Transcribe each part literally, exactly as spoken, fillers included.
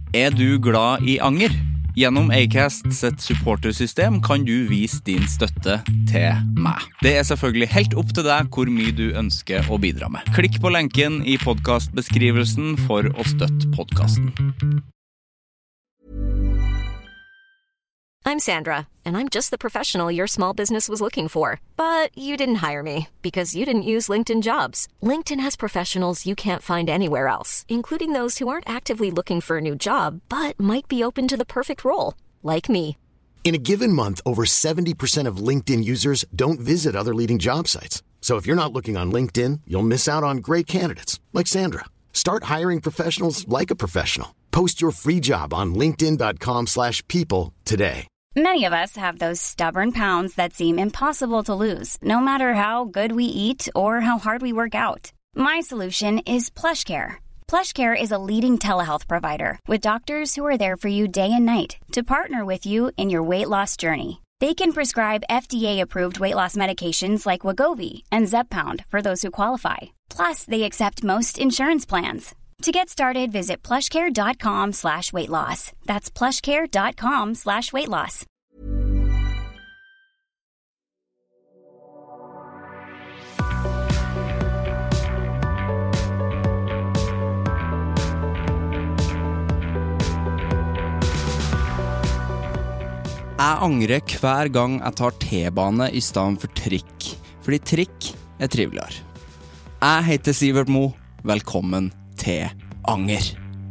Er du glad i anger? Gjennom Acast sitt supportersystem kan du vise din støtte til meg. Det er selvfølgelig helt opp til deg hvor mye du ønsker å bidra med. Klikk på lenken i podcastbeskrivelsen for å støtte podcasten. I'm Sandra, and I'm just the professional your small business was looking for. But you didn't hire me because you didn't use LinkedIn Jobs. LinkedIn has professionals you can't find anywhere else, including those who aren't actively looking for a new job, but might be open to the perfect role, like me. In a given month, over seventy percent of LinkedIn users don't visit other leading job sites. So if you're not looking on LinkedIn, you'll miss out on great candidates, like Sandra. Start hiring professionals like a professional. Post your free job on linkedin.com slash people today. Many of us have those stubborn pounds that seem impossible to lose, no matter how good we eat or how hard we work out. My solution is PlushCare. PlushCare is a leading telehealth provider with doctors who are there for you day and night to partner with you in your weight loss journey. They can prescribe F D A-approved weight loss medications like Wegovy and Zepbound for those who qualify. Plus, they accept most insurance plans. To get started, visit plushcare.com slash weight loss. That's plushcare.com slash weight loss. Jeg angrer hver gang jeg tar T-bane i stedet for trikk, fordi trikk er triveligere. Jeg heter Sivert Mo, velkommen til Anger.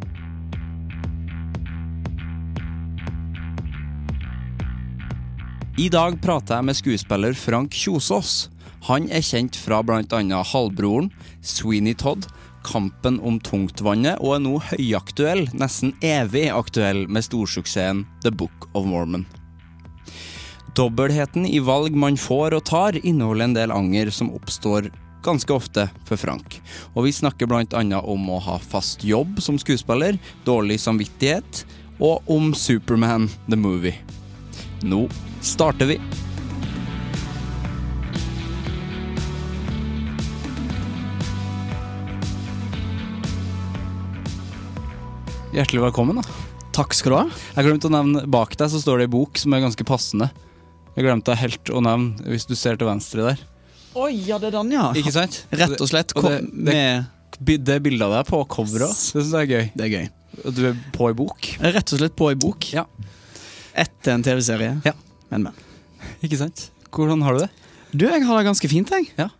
I dag prater jeg med skuespiller Frank Kjosås. Han er kjent fra blant annet Halvbroren, Sweeney Todd, Kampen om tungtvannet og er nå høyaktuell, nesten evig aktuell med storsuksessen The Book of Mormon. Dobbeltheten i valg man får og tar inneholder en del anger som oppstår ganske ofte for Frank. Og vi snakker blant annet om å ha fast jobb som skuespiller, dårlig samvittighet, og om Superman the Movie. Nå starter vi! Hjertelig velkommen da. Takk skal du ha. Jeg glemte å nevne, bak deg så står det en bok som er ganske passende. Jeg glemte helt å nevne, hvis du ser til venstre der. Oi, ja, det er den, ja. Ikke sant? Rett og slett. Og det, det, det er bildet av deg på coveret. Det synes jeg er gøy. Det er gøy. Og du er på i bok. Rett og slett på i bok. Ja. Etter en tv-serie. Ja. Men, men. Ikke sant? Hvordan har du det? Du, jeg har det ganske fint, jeg. Ja.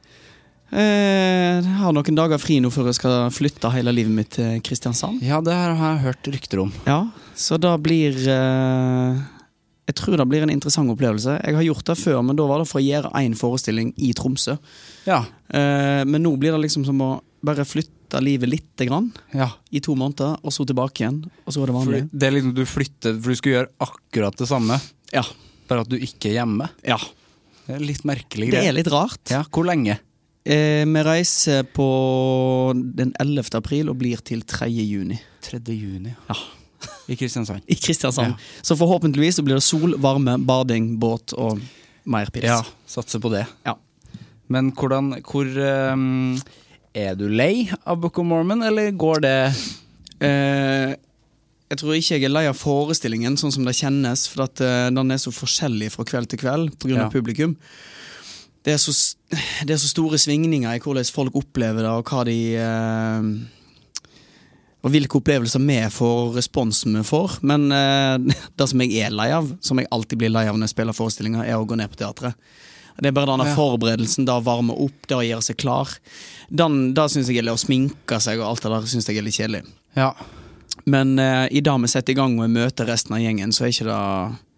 Eh, jeg har noen dager fri nå før jeg skal flytte hele livet mitt til Kristiansand. Ja, det har jeg hørt rykter om. Ja, så da blir... Eh, jeg tror det blir en interessant opplevelse. Jeg har gjort det før, men da var det for å gjøre en forestilling i Tromsø. Ja. Eh, men nå blir det liksom som å bare flytte livet litt grann, Ja. i to måneder, og så tilbake igjen, og så er det vanlig. For det er liksom du flytter, for du skal gjøre akkurat det samme. Ja. Bare at du ikke er hjemme. Ja. Det er litt merkelig Det greie. er litt rart. Ja, hvor lenge? Eh, vi reiser på den ellevte april og blir til tredje juni. tredje juni. Ja. I Kristiansand. I Kristiansand. Ja. Så forhåpentligvis så blir det sol, varme, bading, båt og mer pils. Ja, satser på det. Ja. Men hvordan, hvor um, er du lei av Book of Mormon, eller går det... Eh, jeg tror ikke jeg er lei av forestillingen sånn som det kjennes, for at uh, den er så forskjellig fra kveld til kveld på grunn av Ja. publikum. Det er, så, det er så store svingninger i hvordan folk opplever det, og hva de... Uh, og hvilke opplevelser vi får, respons vi får. Men uh, det som jeg er lei av, som jeg alltid blir lei av når jeg spiller forestillinger, er å gå ned på teatret. Det er bare denne Ja. forberedelsen, det å varme opp, det å gjøre seg klar. Den, det synes jeg er å sminke seg, og alt det der synes jeg er litt kjedelig. Ja. Men uh, i dag vi setter i gang med å møte resten av gjengen, så er ikke det...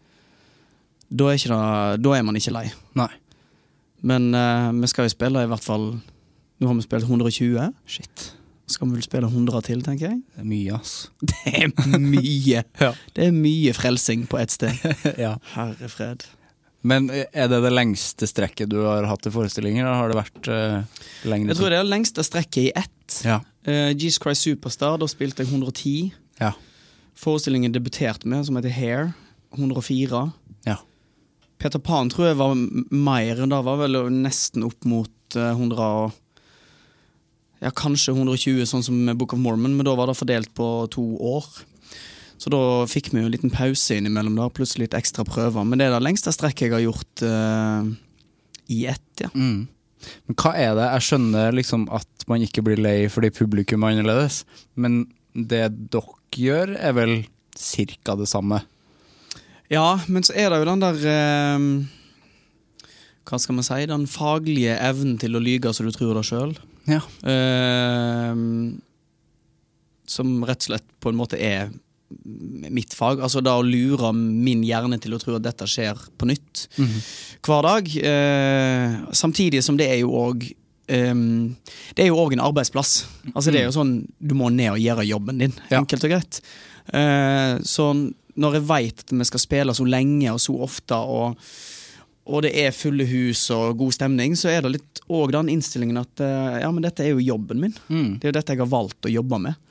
Da er, ikke det, da er man ikke lei. Nei. Men uh, vi skal jo spille i hvert fall... Nå har vi spilt hundre og tjue. Shit. Skal vi vel spille hundre til, tenker jeg? Det er mye, ass. Det er mye. Ja. Det er mye frelsing på et sted. Ja. Herre fred. Men er det det lengste strekket du har hatt i forestillinger, eller har det vært uh, lengre? Jeg tror det er det lengste strekket i ett. Ja. Uh, Jesus Christ Superstar, da spilte jeg hundre og ti. Ja. Forestillingen debuterte med, som heter Hair, hundre og fire. Ja. Peter Pan tror jeg var mer, da var vel nesten opp mot uh, hundre og... Ja, kanskje hundre og tjue, sånn som med Book of Mormon, men da var det fordelt på to år. Så da fikk vi jo en liten pause innimellom da, pluss litt ekstra prøver. Men det er det lengste strekket jeg har gjort uh, i ett, ja. Mm. Men hva er det? Jeg skjønner liksom at man ikke blir lei fordi publikum er annerledes, men det dere gjør er vel cirka det samme? Ja, men så er det jo den der, uh, hva skal man si, den faglige evnen til å lyge så du tror det selv. Ja. Uh, som rett og slett på en måte er mitt fag, altså da å lure min hjerne til å tro at dette skjer på nytt mm-hmm. hver dag, eh, samtidig som det er jo også eh, det er jo også en arbeidsplass, altså det er jo sånn du må ned og gjøre jobben din, ja. Enkelt og greit eh, så når jeg vet at vi skal spille så lenge og så ofte og, og det er fulle hus og god stemning, så er det litt også den innstillingen at eh, ja, men dette er jo jobben min, mm. det er jo dette jeg har valgt å jobbe med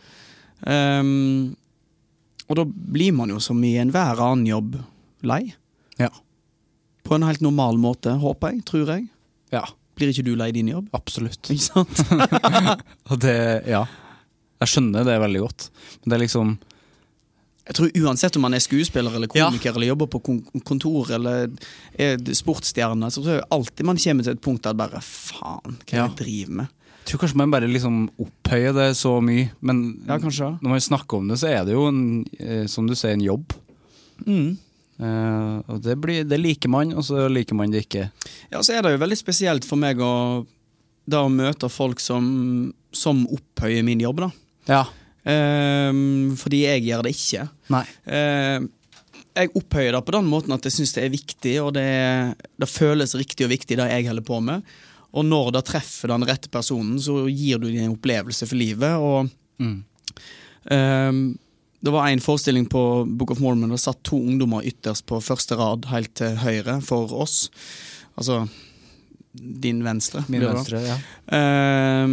um, og da blir man jo som i en hver annen jobb lei. Ja. På en helt normal måte, håper jeg, tror jeg. Ja. Blir ikke du lei din jobb? Absolutt. Ikke sant? Og det, ja. Jeg skjønner det veldig godt. Men det er liksom... Jeg tror uansett om man er skuespiller eller komiker, ja. Eller jobber på kontor eller er sportsstjerne, så tror jeg alltid man kommer til et punkt der bare, faen, hva ja. Jeg driver med? Jeg tror kanskje man bare liksom opphøyer det så mye, men ja, kanskje. Når man snakker om det, så er det jo, en, som du sier, en jobb. Mm. Uh, og det, blir, det liker man, og så liker man det ikke. Ja, så er det jo veldig spesielt for meg å, da å møte folk som, som opphøyer min jobb, da. Ja. Uh, fordi jeg gjør det ikke. Nei. Uh, jeg opphøyer det på den måten at jeg synes det er viktig, og det, det føles riktig og viktig det jeg holder på med. Og når du treffer den rette personen, så gir du deg en opplevelse for livet. Og mm. um, det var en forestilling på Book of Mormon, det satt to ungdommer ytterst på første rad, helt til høyre for oss. Altså, din venstre. Min venstre, ja. Um,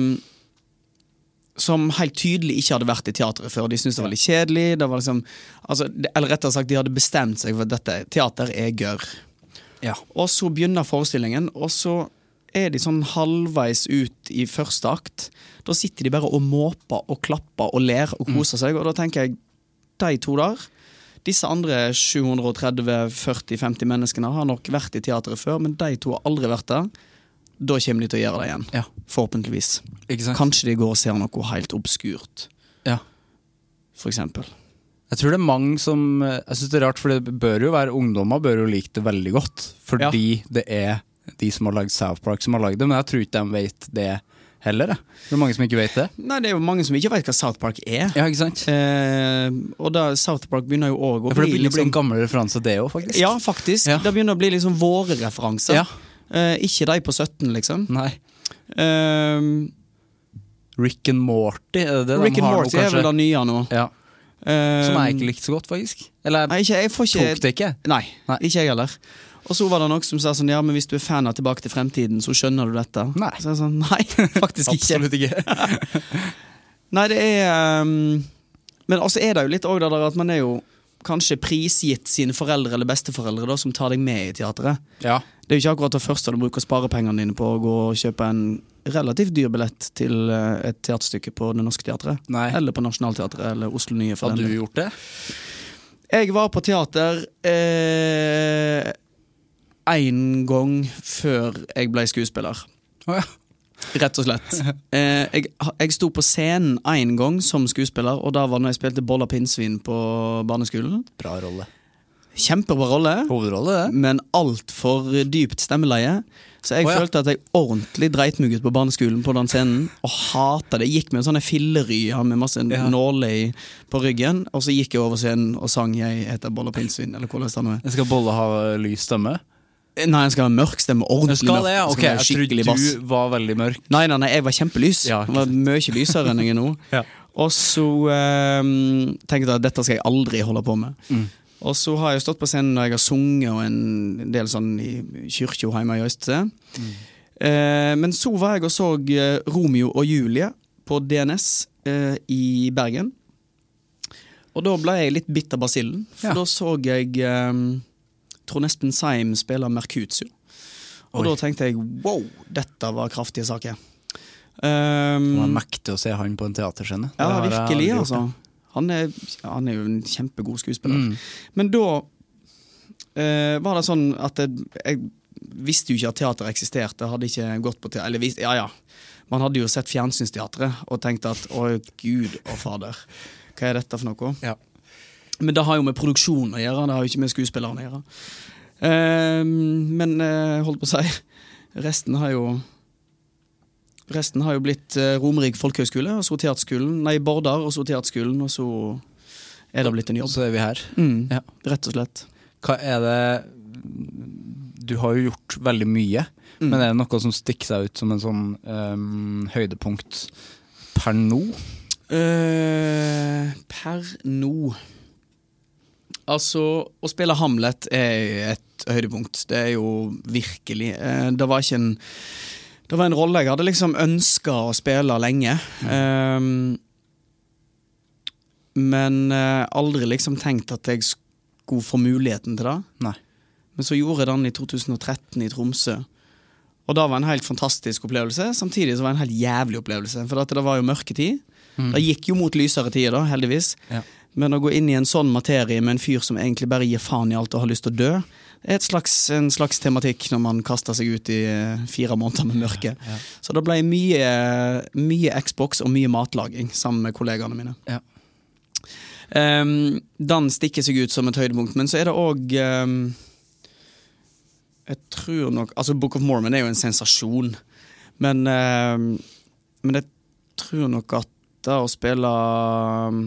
som helt tydelig ikke hadde vært i teateret før. De syntes det var litt kjedelig. Det var liksom, altså, eller rettere sagt, de hadde bestemt seg for at dette teater er gør. Ja. Og så begynner forestillingen, og så er de sånn halvveis ut i første akt. Da sitter de bare og måper og klapper og ler og koser seg, og da tenker jeg, de to der, disse andre sju hundre tretti, førti, femti menneskene har nok vært i teateret før, men de to har aldri vært der. Da kommer de til å gjøre det igjen, ja. Forhåpentligvis. Kanskje de går og ser noe helt obskurt. Ja. For eksempel. Jeg tror det er mange som, jeg synes det er rart, for det bør jo være, ungdommer bør jo like det veldig godt, fordi ja. Det er de som har lagd South Park som har lagd det, men jeg tror ikke de vet det heller. Det er mange som ikke vet det. Nei, det er jo mange som ikke vet hva South Park er. Ja, ikke sant? Eh, og da South Park begynner jo også å ja, for det bli begynner liksom, å bli en gammel referanse det også, faktisk. Ja, faktisk. Ja. Det begynner å bli liksom våre referanser. Ja. Eh, ikke de på sytten, liksom. Nei. Eh, Rick and Morty, er det det Rick de and har Morty nå, kanskje? Er vel det nye nå. Ja. Som jeg ikke likte så godt, faktisk. Eller nei, ikke, jeg får ikke, tok det ikke? Nei, nei, ikke jeg heller. Og så var det noe som sa sånn, ja, men hvis du er fan av Tilbake til fremtiden, så skjønner du dette. Nei. Så jeg sånn, nei, faktisk ikke. Absolutt ikke. Nei, det er... Um, men også er det jo litt også det der at man er jo kanskje prisgitt sine foreldre eller besteforeldre da, som tar deg med i teateret. Ja. Det er jo ikke akkurat det første du bruker sparepengene dine på å gå og kjøpe en relativt dyr billett til et teaterstykke på Det Norske Teatret. Nei. Eller på Nationalteatret, eller Oslo Nye. Har du gjort det? Jeg var på teater... Eh, en gang før jeg ble skuespiller. Oh, ja. Rett og slett. Eh, jeg, jeg sto på scenen en gang som skuespiller, og da var når jeg spilte Bolla Pinnsvin på barneskolen. Bra rolle. Kjempebra rolle. Hovedrolle, det. Men alt for dypt stemmeleie. Så jeg oh, ja. følte at jeg ordentlig dreit meg ut på barneskolen på den scenen, og hatet det. Jeg gikk med en sånn fillery med masse ja. nåler på ryggen, og så gikk jeg over scenen og sang Jeg heter Bolla Pinnsvin, eller hvordan det er. Skal Bolla ha lys stemme? Nei, jeg skal ha mørk stemme, ordentlig skal mørk. Det, ja. Ok, jeg trodde du bass. Var veldig mørk. Nei, nei, nei, jeg var kjempelys. Ja, okay. Jeg var mye lysere enn jeg er nå. Ja. Og så um, tenkte jeg at dette skal jeg aldri holde på med. Mm. Og så har jeg stått på scenen når jeg har sunget og en del sånn i kyrkjo hjemme i Østse. Mm. Uh, men så var jeg og så Romeo og Julie på D N S uh, i Bergen. Og da ble jeg litt bitt av basillen, for ja. Da så jeg... Um, Trond Espen Seim spiller Mercutio. Og Oi. Da tenkte jeg, wow, dette var kraftige saker. Um, det var mektig å se han på en teaterscene. Ja, virkelig, altså. Han er, han er jo en kjempegod skuespiller. Mm. Men da uh, var det sånn at jeg, jeg visste jo ikke at teater eksisterte. Jeg hadde ikke gått på teater. Eller visst, ja, ja. Man hadde jo sett fjernsynsteatret og tenkt at, å Gud og fader, hva er dette for noe? Ja. Men det har jo med produksjon å gjøre, det har jo ikke med skuespillerne å gjøre. Uh, men uh, holdt på å si, resten har jo resten har jo blitt uh, Romerik Folkehøgskole, og så teaterskolen, nei, Bordar, og så teaterskolen, og så er det blitt en jobb. Så er vi her. Mm, ja. Rett og slett. Hva er det, du har jo gjort veldig mye, mm. men er det noe som stikker seg ut som en sånn um, høydepunkt per nå? Uh, per nå Altså, å spille Hamlet er et høydepunkt. Det er jo virkelig. Eh, det var ikke en Det var en rolle jeg hadde liksom ønsket å spille lenge. Mm. Um, men uh, aldri liksom tenkt at jeg skulle få muligheten til det. Nei. Men så gjorde jeg den i to tusen og tretten i Tromsø. Og det var en helt fantastisk opplevelse. Samtidig så var det en helt jævlig opplevelse. For det var jo mørketid. Mm. Det gikk jo mot lysere tider da, heldigvis. Ja. Men å gå inn i en sånn materie med en fyr som egentlig bare gir faen i alt og har lyst til å dø, er et slags, en slags tematikk når man kaster seg ut i fire måneder med mørke. Ja, ja. Så det ble mye, mye Xbox og mye matlaging sammen med kollegaene mine. Ja. Um, den stikker seg ut som et høydepunkt, men så er det også um, jeg tror nok, altså Book of Mormon er jo en sensasjon, men, um, men jeg tror nok at det å spille um,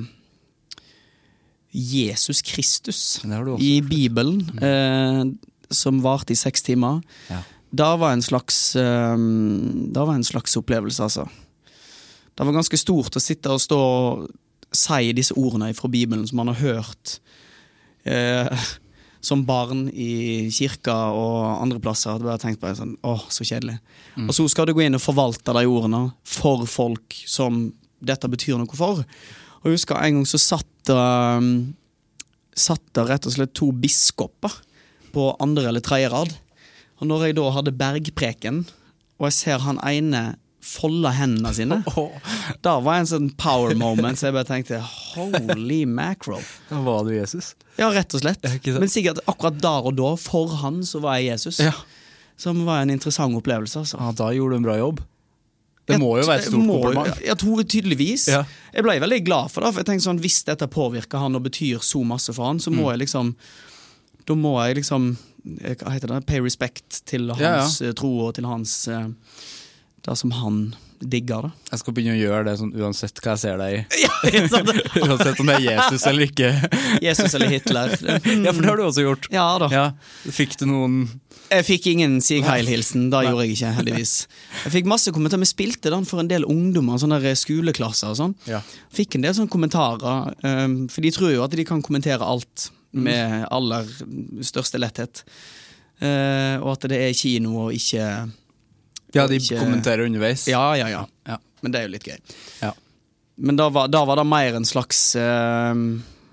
Jesus Kristus i Bibelen, mm. eh, som varte i seks timer. Ja. Da var en slags eh, da var en slags opplevelse, altså. Det var ganske stort å sitte og stå og si disse ordene fra Bibelen som man har hørt eh, som barn i kirka og andre plasser. Hadde bare tenkt på det sånn, åh, så kjedelig. Mm. Og så skal du gå inn og forvalte de ordene for folk som dette betyr noe for. Og jeg husker en gang så satt um, satt der rett og slett to biskoper på andre eller tredje rad. Og når jeg da hadde bergpreken, og jeg ser han ene folde hendene sine, da var en sånn power moment, så jeg bare tenkte, holy mackerel. Var du Jesus? Ja, rett og slett. Men sikkert akkurat der og da, for han, så var jeg Jesus. Ja. Som var en interessant opplevelse. Altså. Ja, da gjorde du en bra jobb. Det må jo være et stort kompliment. Jeg tror tydeligvis. Ja. Jeg ble veldig glad for det, for jeg tenkte sånn, hvis dette påvirker han og betyr så masse for han, så må mm. jeg liksom, da må jeg liksom, hva heter det, pay respect til hans ja, ja. tro og til hans, det som han digger det. Jeg skal begynne å gjøre det sånn uansett hva jeg ser deg i. Ja, uansett om det er Jesus eller ikke. Jesus eller Hitler. Ja, for det har du også gjort. Ja da. Ja. Fikk du noen... Jeg fikk ingen Sig Heil-hilsen, da gjorde jeg ikke, heldigvis. Jeg fikk masse kommentarer, men spilte den for en del ungdommer, sånne der skoleklasser og sånn. Ja. Fikk en del sånne kommentarer, um, for de tror jo at de kan kommentere alt med aller største letthet. Uh, og at det er kino og ikke... Ja, de ikke, kommenterer underveis. Ja, ja, ja, ja. Men det er jo litt gøy. Ja. Men da var, da var det mer en slags... Uh,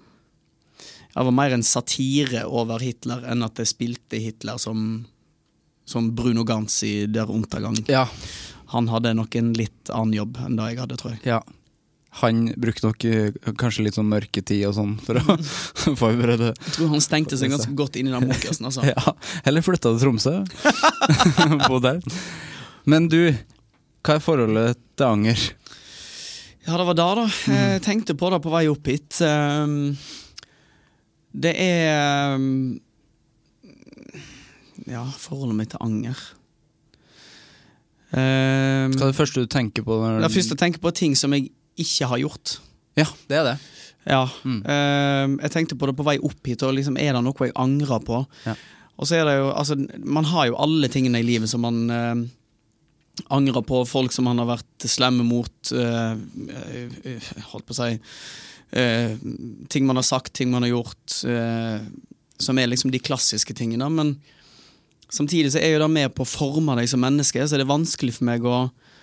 det var mer en satire over Hitler enn at jeg spilte Hitler som, som Bruno Ganz i Der Untergang. Ja. Han hadde nok en litt annen jobb enn det jeg hadde, tror jeg. Ja. Han brukte nok kanskje litt sånn mørketid og sånn for å forberede. Jeg tror han stengte seg ganske godt inn i den mokasen, altså. Ja, eller flyttet til Tromsø. På der. Men du, hva er forholdet til anger? Ja, det var da da. Jeg tenkte på det på vei opp hit. Um, Det er um, ja, forholdet mitt til anger. Um, Hva er det første du tenker på? Når det første jeg tenker på er ting som jeg ikke har gjort. Ja, det er det. Ja, mm. um, jeg tenkte på det på vei opp hit, og liksom er det noe jeg angrer på? Ja. Og så er det jo, altså, man har jo alle tingene i livet som man uh, angrer på, folk som man har vært slemme mot, uh, uh, holdt på å si, Uh, ting man har sagt, ting man har gjort uh, som er liksom de klassiske tingene, men samtidig så er jo det med på å forme deg som menneske, så er det vanskelig for meg å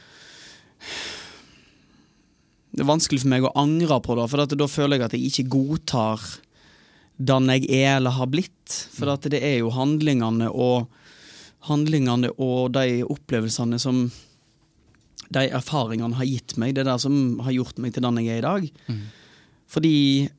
det er vanskelig for meg å angre på det, for at da føler jeg at jeg ikke godtar den jeg er eller har blitt, for at det er jo handlingene og handlingene og de opplevelsene som de erfaringene har gitt meg, det er det som har gjort meg til den jeg er i dag. Mm. Fordi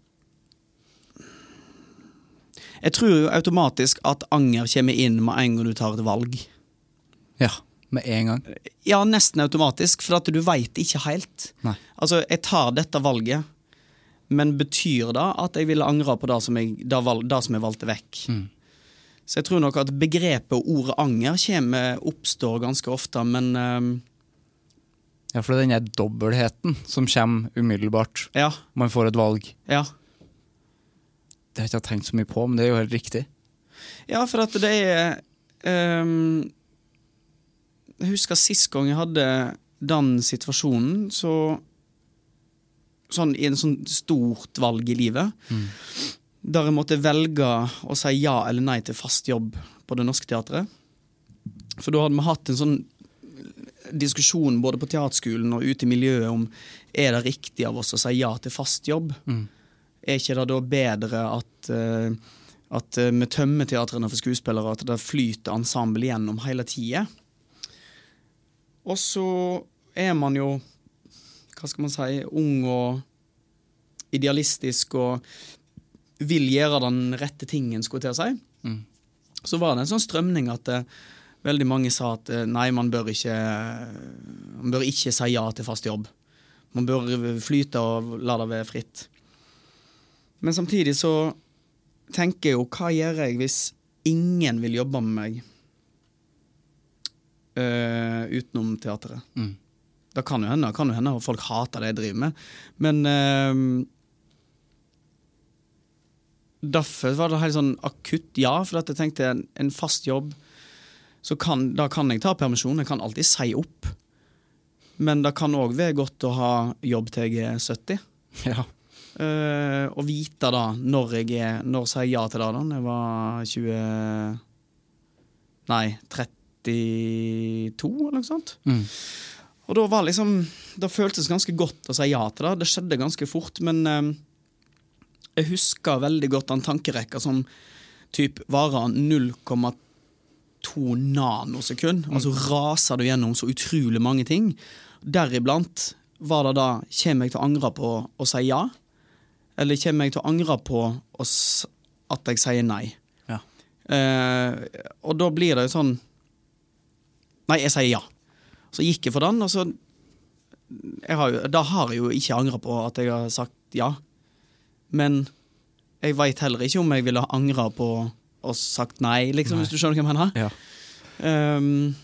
jeg tror jo automatisk at anger kommer inn med en gang du tar et valg. Ja, med en gang. Ja, nesten automatisk, for at du vet ikke helt. Nei. Altså, jeg tar dette valget, men betyr det at jeg ville angre på det som jeg, det valg, det som jeg valgte vekk? Mm. Så jeg tror nok at begrepet og ordet anger kommer, oppstår ganske ofte, men... Um, ja, for det er denne dobbeltheten som kommer umiddelbart. Ja. Man får et valg. Ja. Det har jeg ikke tenkt så mye på, men det er jo helt riktig. Ja, for at det er... Um, jeg husker sist gang jeg hadde den situasjonen, så... Sånn i en sånn stort valg i livet, mm. der jeg måtte velge å si ja eller nei til fast jobb på Det Norske Teatret. For da hadde vi hatt en sånn diskusjon både på teaterskolen og ute i miljøet om er det riktig av oss å si ja til fast jobb? Mm. Er ikke det da bedre at, uh, at uh, vi tømmer teatrene for skuespillere, at det flyter ensemble gjennom hele tiden? Og så er man jo, hva skal man si, ung og idealistisk og vil gjøre den rette tingen, skulle jeg til å si. Mm. Så var det en sånn strømning at uh, veldig mange sa at uh, nei, man bør ikke, man bør ikke si ja til fast jobb. Man bør flyte og la det være fritt. Men samtidig så tenker jeg jo, hva gjør jeg hvis ingen vil jobbe med meg uh, utenom teateret? Mm. Det kan jo hende, kan jo hende, og folk hater det jeg driver med. Men uh, derfor var det helt sånn akutt ja, for at jeg tenkte en, en fast jobb, så kan, da kan jeg ta permisjon, jeg kan alltid si opp. Men det kan også være godt å ha jobb til jeg er sytti. Ja. Uh, og vite da, når jeg er, når jeg sier ja til det da, når jeg var tjue, nei, trettito eller noe sånt. Mm. Og da var liksom, da føltes ganske godt å si ja til det. Det skjedde ganske fort, men uh, jeg husker veldig godt den tankerekka som typ varer null komma to nanosekund. Mm. Altså raser du gjennom så utrolig mange ting. Deriblant var det da, kommer jeg til å angre på å si ja? Eller kommer jeg til å angre på å, at jeg sier nei? Ja. Uh, og da blir det jo sånn, nei, jeg sier ja. Så gikk jeg for den, og så jeg har jo, da har jeg jo ikke angret på at jeg har sagt ja. Men jeg vet heller ikke om jeg ville angre på å sagt nei, liksom, nei. Hvis du skjønner hva jeg mener. Ja. Um,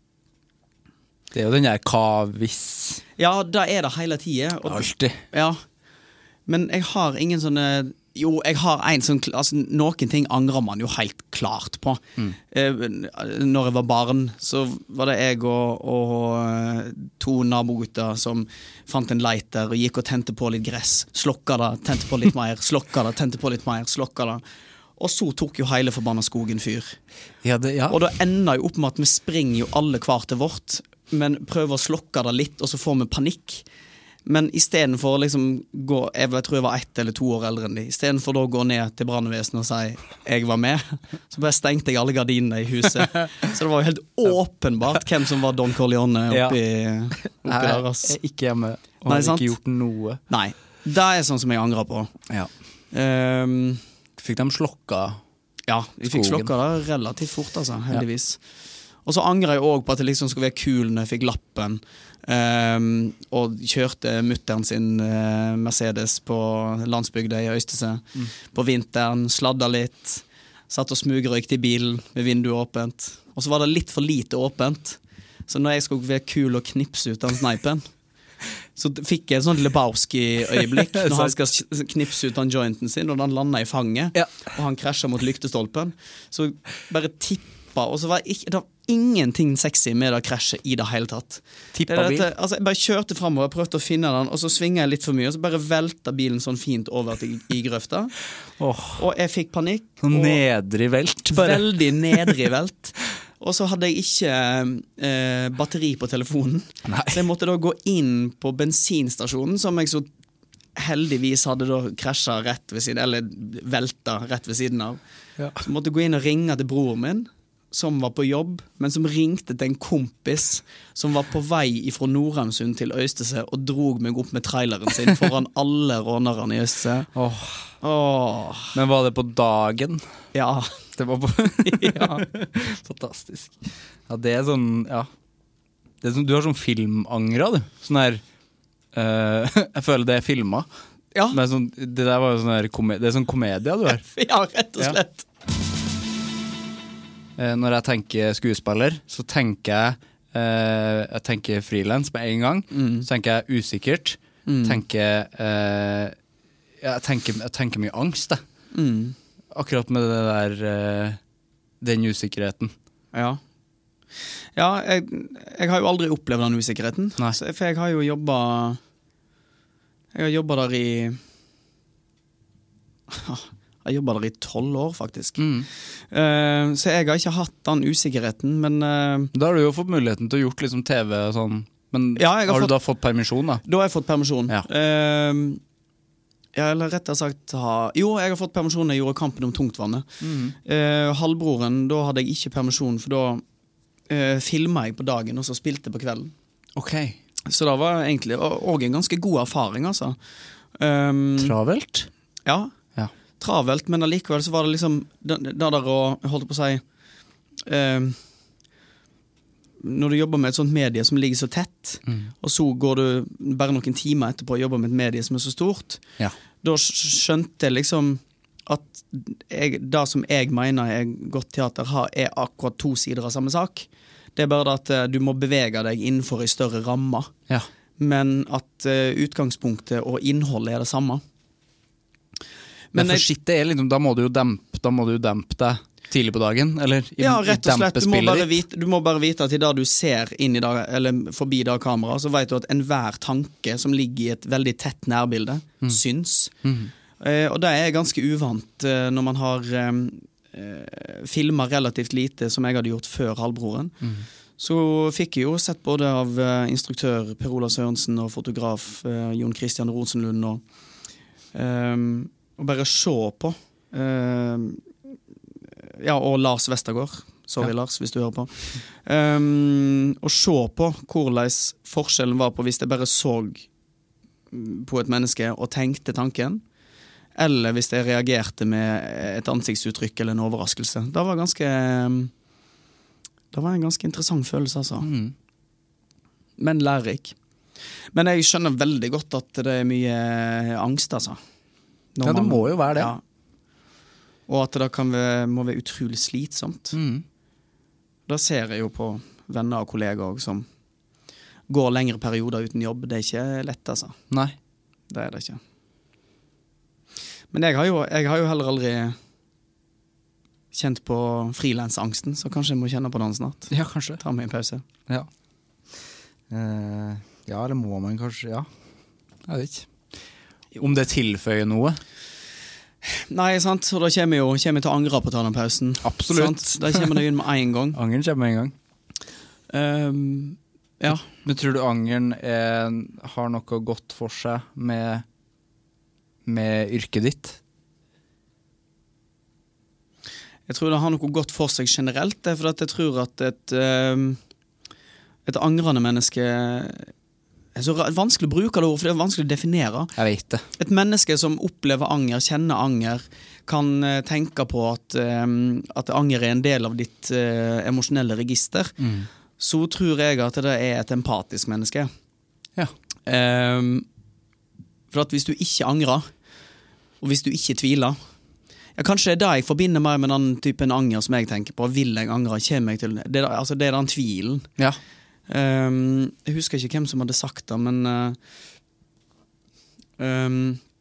det er jo den der hva-hvis. Ja, da er det hele tiden. Og, Altid. Ja. Men jeg har ingen sånne... Jo, jeg har en sånn... Altså, noen ting angrer man jo helt klart på. Mm. Eh, når jeg var barn, så var det jeg og, og to nabogutter som fant en lighter og gikk og tente på litt gress. Slokka det, tente på litt mer. Slokka det, tente på litt mer. Slokka det. Og så tok jo hele forbanna skogen fyr. Ja, det, ja. Og da ender jo opp med at vi springer jo alle hver til vårt, men prøver å slokke det litt, og så får vi panikk. Men i stedet for å liksom gå, jeg tror jeg var ett eller to år eldre enn de, i stedet for da å gå ned til brannvesenet og si jeg var med, så bare stengte jeg alle gardinene i huset. Så det var jo helt åpenbart hvem som var Don Corleone oppi, oppi Nei, der. Ass. Jeg er ikke hjemme, og Nei, har sant? Ikke gjort noe. Nei, det er sånn som jeg angrer på. Ja. Um, fikk de slokka Ja, vi fikk slokka det relativt fort, altså, heldigvis. Ja. Og så angrer jeg også på at det liksom skulle være kul når jeg fikk lappen, um, og kjørte mutteren sin uh, Mercedes på landsbygda i Øystese mm. på vinteren, sladda litt, satt og smugrøykte i bilen med vinduet åpent. Og så var det litt for lite åpent, så når jeg skulle være kul og knipse ut den sneipen, så fikk jeg et sånt Lebowski-øyeblikk når han skal knipse ut den jointen sin, og den landet i fanget, ja. Og han krasjer mot lyktestolpen. Så bare tippa, og så var det, ikke, det var ingenting sexy med det krasjet i det hele tatt. Tippa bil? Altså, jeg bare kjørte fremover, prøvde å finne den, og så svinger jeg litt for mye, og så bare velta bilen sånn fint over til i grøfta. Oh. Og jeg fikk panikk. Nedrig velt, bare. Veldig nedrig velt. Og så hadde jeg ikke eh, batteri på telefonen. Nei. Så jeg måtte da gå inn på bensinstasjonen, som jeg så heldigvis hadde da krasjet rett ved siden, eller velta rett ved siden av. Ja. Så jeg måtte gå inn og ringe til bror min, som var på jobb, men som ringte til en kompis som var på vei fra Nordhamsund til Øystese og drog meg opp med traileren sin foran alle rånerne i Øystese. Åh. Åh. Men var det på dagen? Ja. Det var på... ja. Fantastisk. Ja, det er sånn, ja. Det er sånn, du har sånn filmangra, du. Sånn her, uh, jeg føler det er filmet. Ja. Men sånn, det der var jo sånn her, det er sånn komedia du har. Ja, rett og slett. Ja. Når jeg tenker skuespiller, så tenker jeg, uh, jeg tenker freelance med en gang. Mm. Så tenker jeg usikkert. Mm. Tenker, uh, jeg tenker, jeg tenker mye angst, det. Mm. Akkurat med det der, uh, den usikkerheten. Ja. Ja, jeg, jeg har jo aldri opplevd den usikkerheten. Nei. Så, for jeg har jo jobbet... Jeg har jobbet der i... Jeg har jobbet der i tolv år, faktisk. Mm. Uh, så jeg har ikke hatt den usikkerheten, men... Uh, da har du jo fått muligheten til å gjort liksom T V og sånn, men ja, har, har fått, du da fått permisjon da? Da har jeg fått permisjon. Ja. Uh, ja, eller rett og sagt... Ha, jo, jeg har fått permisjon når jeg gjorde Kampen om tungtvannet. Mm. Uh, halvbroren, da hadde jeg ikke permisjon, for da uh, filmet jeg på dagen, og så spilte jeg på kvelden. Ok. Så det var egentlig også en ganske god erfaring, altså. Um, Travelt? Ja, ja, travelt, men allikevel så var det liksom det, det der å, jeg holdt på å si um, når du jobber med et sånt medie som ligger så tett, mm. og så går du bare noen timer etterpå og jobber med et medie som er så stort, ja. Da skjønte jeg liksom at jeg, det som jeg mener er godt teater har, er akkurat to sider av samme sak. Det er bare at uh, du må bevege deg innenfor en større ramme, ja. Men at uh, utgangspunktet og innholdet er det samme. Men, men for shit, det er liksom, da må du jo dempe, da må du jo dempe deg tidlig på dagen, eller i, ja, rett og slett, du må, bare ditt. vite, du må bare vite at i det du ser inn i det, eller forbi det kamera, så vet du at enhver tanke som ligger i et veldig tett nærbilde, mm. syns. Mm. Uh, og det er ganske uvant uh, når man har... Um, Uh, filmer relativt lite som jeg hadde gjort før Halvbroren, mm. så fikk jeg jo sett både av uh, instruktør Per Olav Sørensen og fotograf uh, Jon Christian Rosenlund og, um, og bare se på uh, ja, og Lars Vestergaard sorry ja. Lars, hvis du hører på um, og se på hvordan forskjellen var på hvis jeg bare så på et menneske og tenkte tanken, eller hvis jeg reagerte med et ansiktsuttrykk eller en overraskelse. Det var ganske det var en ganske interessant følelse, altså. Mm. Men lærerik. Men jeg skjønner veldig godt at det er mye angst, altså. Når ja, det man, må jo være det. Ja. Og at det kan være, må være utrolig slitsomt. Mm. Da ser jeg jo på venner og kollegaer som går lengre perioder uten jobb. Det er ikke lett, altså. Nei. Det er det ikke. Men jeg har, jo, jeg har jo heller aldri kjent på frilansangsten, så kanskje jeg må kjenne på den snart. Ja, kanskje. Ta meg en pause. Ja. Uh, ja, det må man kanskje, ja. Jeg vet ikke. Om det tilføyer noe? Nei, sant. Og da kommer jeg jo kommer jeg til å angre på å ta den pausen. Absolutt. Sant? Da kommer det inn med en gang. Angeren kommer med en gang. Um, ja. Men tror du angeren er, har noe godt for seg med... med yrket ditt? Jeg tror det har noe godt for seg generelt, det er for at jeg tror at et, et angrende menneske er så vanskelig å bruke det ord, for det er vanskelig å definere. Jeg vet det. Et menneske som opplever anger, kjenner anger, kan tenke på at, at anger er en del av ditt emosjonelle register, mm. så tror jeg at det er et empatisk menneske. Ja. Um, For at hvis du ikke angrer, og hvis du ikke tviler, ja, kanskje det er det jeg forbinder meg med den typen anger som jeg tenker på. Vil jeg angre, kommer jeg til det? Det er, altså, det er den tvilen. Ja. Um, jeg husker ikke hvem som hadde sagt det, men uh, um,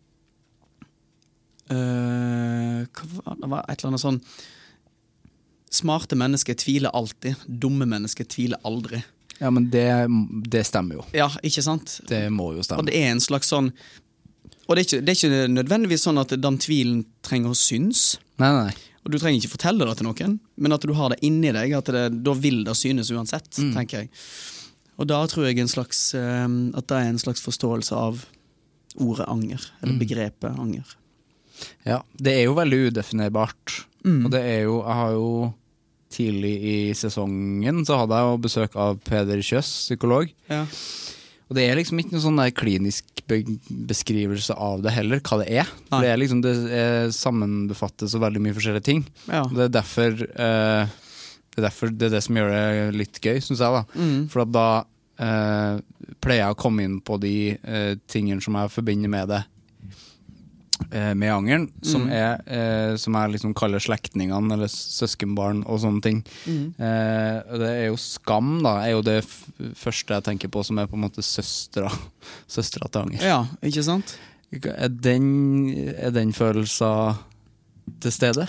uh, det var et eller annet sånn smarte mennesker tviler alltid, dumme mennesker tviler aldri. Ja, men det, det stemmer jo. Ja, ikke sant? Det må jo stemme. Og det er en slags sånn, og det er ikke, det er ikke nødvendigvis sånn at den tvilen trenger å synes. Nei, nei. Og du trenger ikke fortelle det til noen, men at du har det inni deg, at det, da vil det synes uansett, mm. tenker jeg. Og da tror jeg en slags, um, at det er en slags forståelse av ordet anger, eller mm. begrepet anger. Ja, det er jo veldig udefinerbart. Mm. Og det er jo, jeg har jo tidlig i sesongen så hadde jeg jo besøk av Peder Kjøs, psykolog. Ja. Og det er liksom ikke noen sånn der klinisk be- beskrivelse av det heller, hva det er. For det er liksom, det er sammenbefattes så veldig mye forskjellige ting. Ja. Og det er derfor, eh, det er derfor det er det som gjør det litt gøy, synes jeg da. Mm. For at da eh, pleier jeg å komme inn på de eh, tingene som jeg forbinder med det, eh, med angeren, som Mm. er, eh, som jeg liksom kaller slektningene, eller søskenbarn og sånne ting. Mm. Eh, og det er jo skam da, er jo det f- første jeg tenker på som er på en måte søstra, søstra til anger. Ja, ikke sant? Er den, er den følelsen til stede?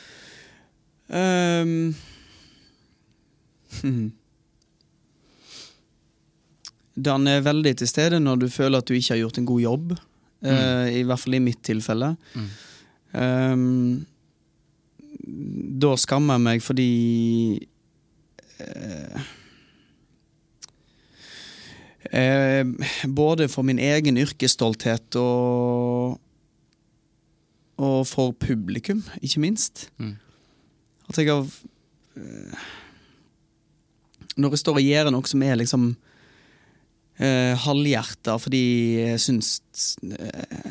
Um, hmm. Den er veldig til stede når du føler at du ikke har gjort en god jobb, mm. uh, i hvert fall i mitt tilfelle. Mm. Um, da skammer jeg meg fordi uh, uh, både for min egen yrkesstolthet og og for publikum, ikke minst. Mm. At jeg har uh, når jeg står og gjør noe som er liksom uh, halvhjertet fordi jeg synes uh,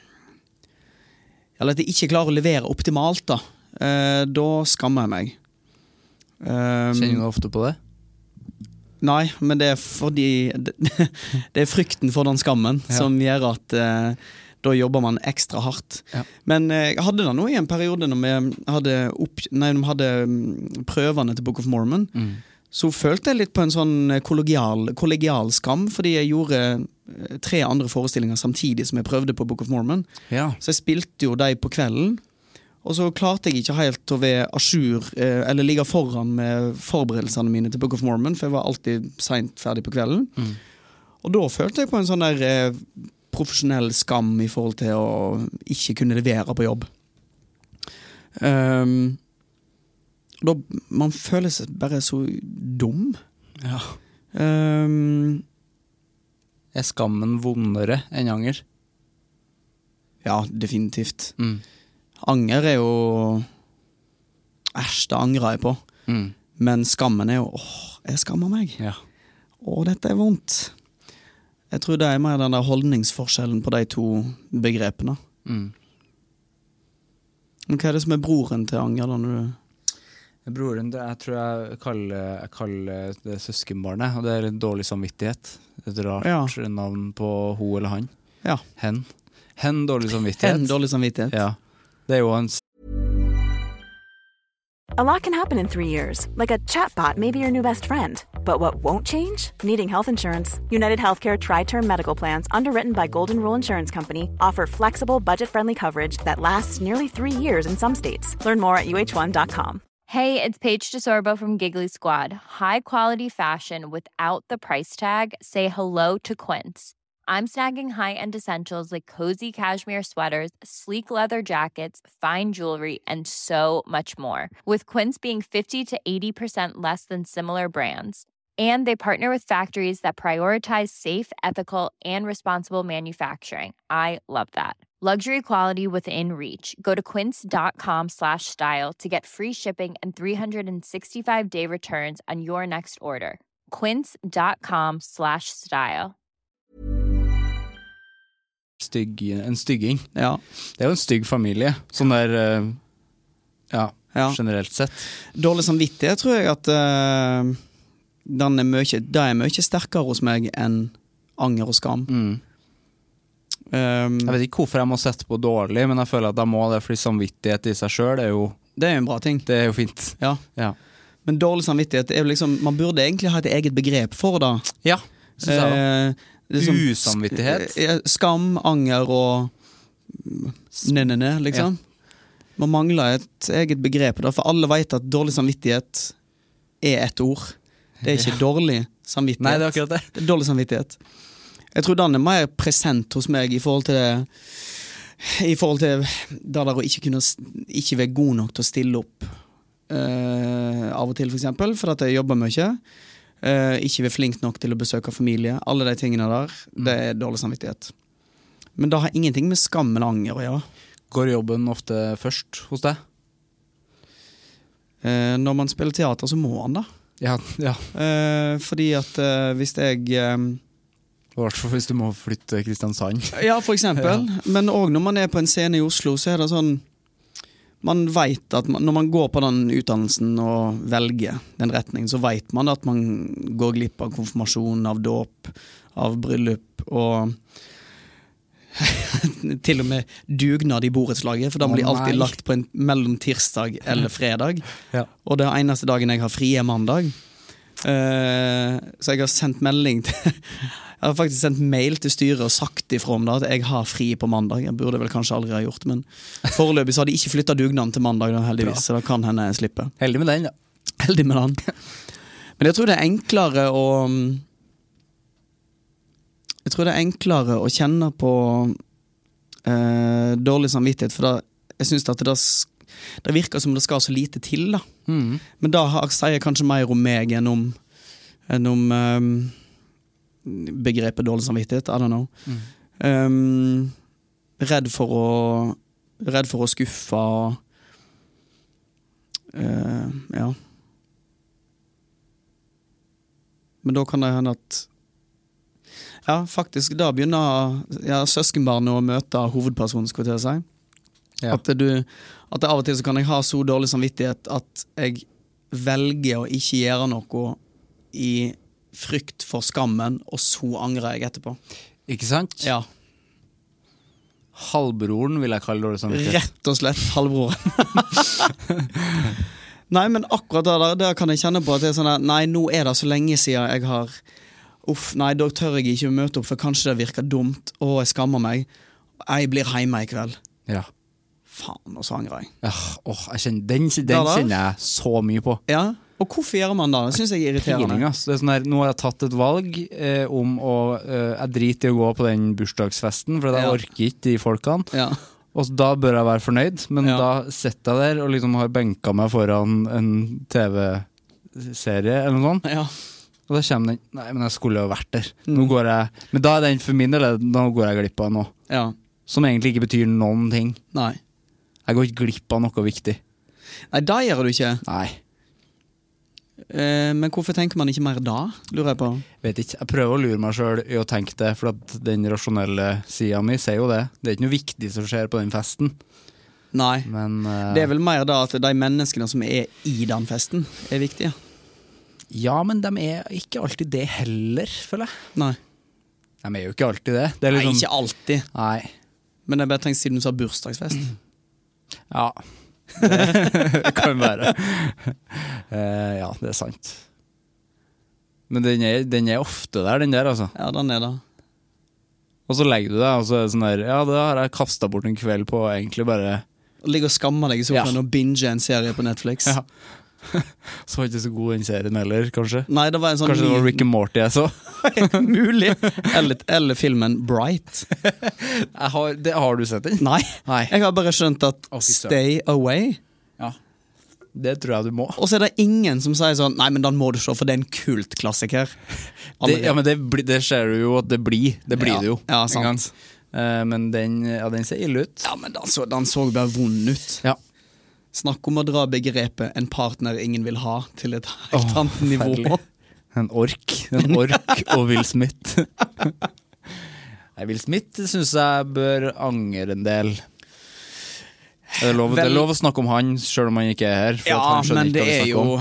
eller at jeg ikke klarer å levere optimalt da, uh, da skammer jeg meg. Um, Kjenner du ofte på det? Nei, men det er fordi det, det er frykten for den skammen ja. Som gjør at uh, da jobber man ekstra hardt. Ja. Men eh, jeg hadde det nå i en periode når vi hadde, opp, nei, når vi hadde prøvene til Book of Mormon, mm. så følte jeg litt på en sånn kollegial, kollegial skam, fordi jeg gjorde tre andre forestillinger samtidig som jeg prøvde på Book of Mormon. Ja. Så jeg spilte jo de på kvelden, og så klarte jeg ikke helt å være ajour, eh, eller ligge foran med forberedelsene mine til Book of Mormon, for jeg var alltid sent ferdig på kvelden. Mm. Og da følte jeg på en sånn der eh, profesjonell skam i forhold til å ikke kunne levere på jobb. Um, da, man føler seg bare så dum. Ja. Um, er skammen vondere enn anger? Ja, definitivt. Mm. Anger er jo æsj, det angrer jeg på. Mm. Men skammen er jo åh, jeg skammer meg. Ja. Åh, dette er vondt. Jeg tror det er mer den der holdningsforskjellen på de to begrepene. Mm. Men hva er det som er broren til anger da? Når du... Broren, det, jeg tror jeg kaller, jeg kaller det søskenbarnet, og det er en dårlig samvittighet. Et rart ja. Navn på ho eller han. Ja. Hen. Hen dårlig samvittighet. Hen dårlig samvittighet. Ja. Det er jo en... A lot can happen in three years, like a chatbot may be your new best friend. But what won't change? Needing health insurance. United Healthcare Tri-Term Medical Plans, underwritten by Golden Rule Insurance Company, offer flexible, budget-friendly coverage that lasts nearly three years in some states. Learn more at U H one dot com. Hey, it's Paige DeSorbo from Giggly Squad. High quality fashion without the price tag. Say hello to Quince. I'm snagging high-end essentials like cozy cashmere sweaters, sleek leather jackets, fine jewelry, and so much more. With Quince being fifty to eighty percent less than similar brands. And they partner with factories that prioritize safe, ethical, and responsible manufacturing. I love that. Luxury quality within reach. Go to quince.com slash style to get free shipping and three sixty-five day returns on your next order. Quince.com slash style. Stygg, en stygging. Ja. Det er jo en stygg familie. Sånn der, uh, ja, ja, generelt sett. Dårlig samvittighet tror jeg at uh, den er mye, det er mye sterkere hos meg enn anger og skam. Mm. Um, jeg vet ikke hvorfor jeg må sette på dårlig, men jeg føler at jeg må det, fordi samvittighet i seg selv er jo... Det er jo en bra ting. Det er jo fint. Ja. Ja. Men dårlig samvittighet er jo liksom, man burde egentlig ha et eget begrep for det. Ja, synes jeg da. Uh, Liksom, usamvittighet. Skam, anger og ne-ne-ne, liksom. Ja. Man mangler et eget begrep da, for alle vet at dårlig samvittighet er et ord. Det er ikke ja. Dårlig samvittighet. Nei, det er akkurat det. Det er dårlig samvittighet. Jeg tror den er mer present hos meg i forhold til det, i forhold til det der å ikke kunne, ikke være god nok til å stille opp uh, av og til, for eksempel, for at jeg jobber mye. Uh, ikke være flink nok til å besøke familie. Alle de tingene der, det er dårlig samvittighet. Men det har ingenting med skam eller anger å gjøre. Går jobben ofte først hos deg? eh, når man spiller teater så må man da. Ja, ja. Eh, fordi at eh, hvis jeg... Eh, Hvertfall hvis du må flytte til Kristiansand. Ja, for eksempel. Ja. Men også når man er på en scene i Oslo, så er det sånn, man vet at man, når man går på den utdannelsen og velger den retningen, så vet man at man går glipp av konfirmasjon, av dåp, av bryllup, og til og med dugnad i borettslaget, for da blir alltid lagt på en mellom tirsdag eller fredag. Ja. Og det eneste dagen jeg har fri er mandag. Uh, så jeg har sendt melding til Jeg har faktisk sendt mail til styret og sagt ifra om det, at jeg har fri på mandag. Jeg burde vel kanskje aldri ha gjort, men foreløpig så har de ikke flyttet dugnaden til mandag, da, heldigvis, Bra. Så da kan henne slippe. Heldig med den, ja. Heldig med den. Men jeg tror det er enklere å Jeg tror det er enklere å kjenne på eh, dårlig samvittighet, for da, jeg synes at det, det virker som det skal så lite til, da. Mm. Men da sier jeg kanskje mer om meg enn om, enn om um, begrepet dårlig samvittighet, I don't know. Mm. Um, redd for å redd for å skuffe uh, ja. Men da kan det hende at ja, faktisk da begynner ja, søskenbarnet å møte hovedpersonen, skulle jeg si. Ja. At, du, at av og til så kan jeg ha så dårlig samvittighet at jeg velger å ikke gjøre noe i frykt for skammen, og så angrer jeg etterpå. Ikke sant? Ja. Halvbroren vil jeg kalle det sånn. Rett og slett halvbroren. Nei, men akkurat der, der kan jeg kjenne på at det er sånn at, nei, nå er det så lenge siden jeg har uff, nei, da tør jeg ikke møte opp, for kanskje det virker dumt, og jeg skammer meg. Jeg blir hjemme i kveld. Ja. Faen, og så angrer jeg. Ja, åh, jeg kjenner, den, den kjenner jeg så mye på. Ja. Og hvorfor gjør man det? Det synes jeg er irriterende. Feeling, det er sånn her, nå har jeg tatt et valg eh, om å eh, jeg driter i å gå på den bursdagsfesten, for jeg ja. orker ikke de folkene. Ja. Og da bør jeg være fornøyd, men ja. da sitter jeg der og liksom har benket meg foran en T V-serie eller noe sånt. Ja. Og da kommer den, nei, men jeg skulle jo vært der. Mm. Nå går jeg, men da er den for min del, nå går jeg glipp av noe. Ja. Som egentlig ikke betyr noen ting. Nei. Jeg går ikke glipp av noe viktig. Nei, da gjør du ikke. Nei. Eh, men hvorfor tenker man ikke mer da, lurer jeg på? Vet ikke, jeg prøver å lure meg selv i å tenke det, for at den rasjonelle siden min sier jo det. Det er ikke noe viktig som skjer på den festen. Nei, men, uh, det er vel mer da at de menneskene som er i den festen er viktige. Ja, men de er ikke alltid det heller, føler jeg. Nei. De er jo ikke alltid det. Det er liksom, nei, ikke alltid. Nei. Men jeg bare tenker siden du sa bursdagsfest. Ja, det kan være. uh, ja, det er sant. Men den er, den er ofte der, den der, altså. Ja, den er det. Og så legger du det, og så er det sånn der, ja, da har jeg kastet bort en kveld på egentlig bare... Ligge og skamme deg i sofaen ja. og binge en serie på Netflix. Ja. Så var ikke så god den serien heller, kanskje. Nei, det var en sånn kanskje det var Rick and Morty jeg så. Mulig. Eller, eller filmen Bright. jeg har, det, har du sett den? Nei. Nei, jeg har bare skjønt at oh, Stay Away. Ja, det tror jeg du må. Og så er det ingen som sier sånn, nei, men da må du se, for det er en kultklassiker. Det, ja, men det, det ser du jo at det blir. Det blir ja. det jo. Ja, sant. Uh, men den, ja, den ser ille ut. Ja, men den så, den så bare vond ut. Ja. Snakk om å dra begrepet en partner ingen vil ha til et helt oh, annet nivå. Færlig. En ork. En ork og Will Smith. Nei, Will Smith synes jeg bør angre en del. Det er, lov, Vel, det er lov å snakke om han, selv om han ikke er her. For ja, at han men ikke det er jo...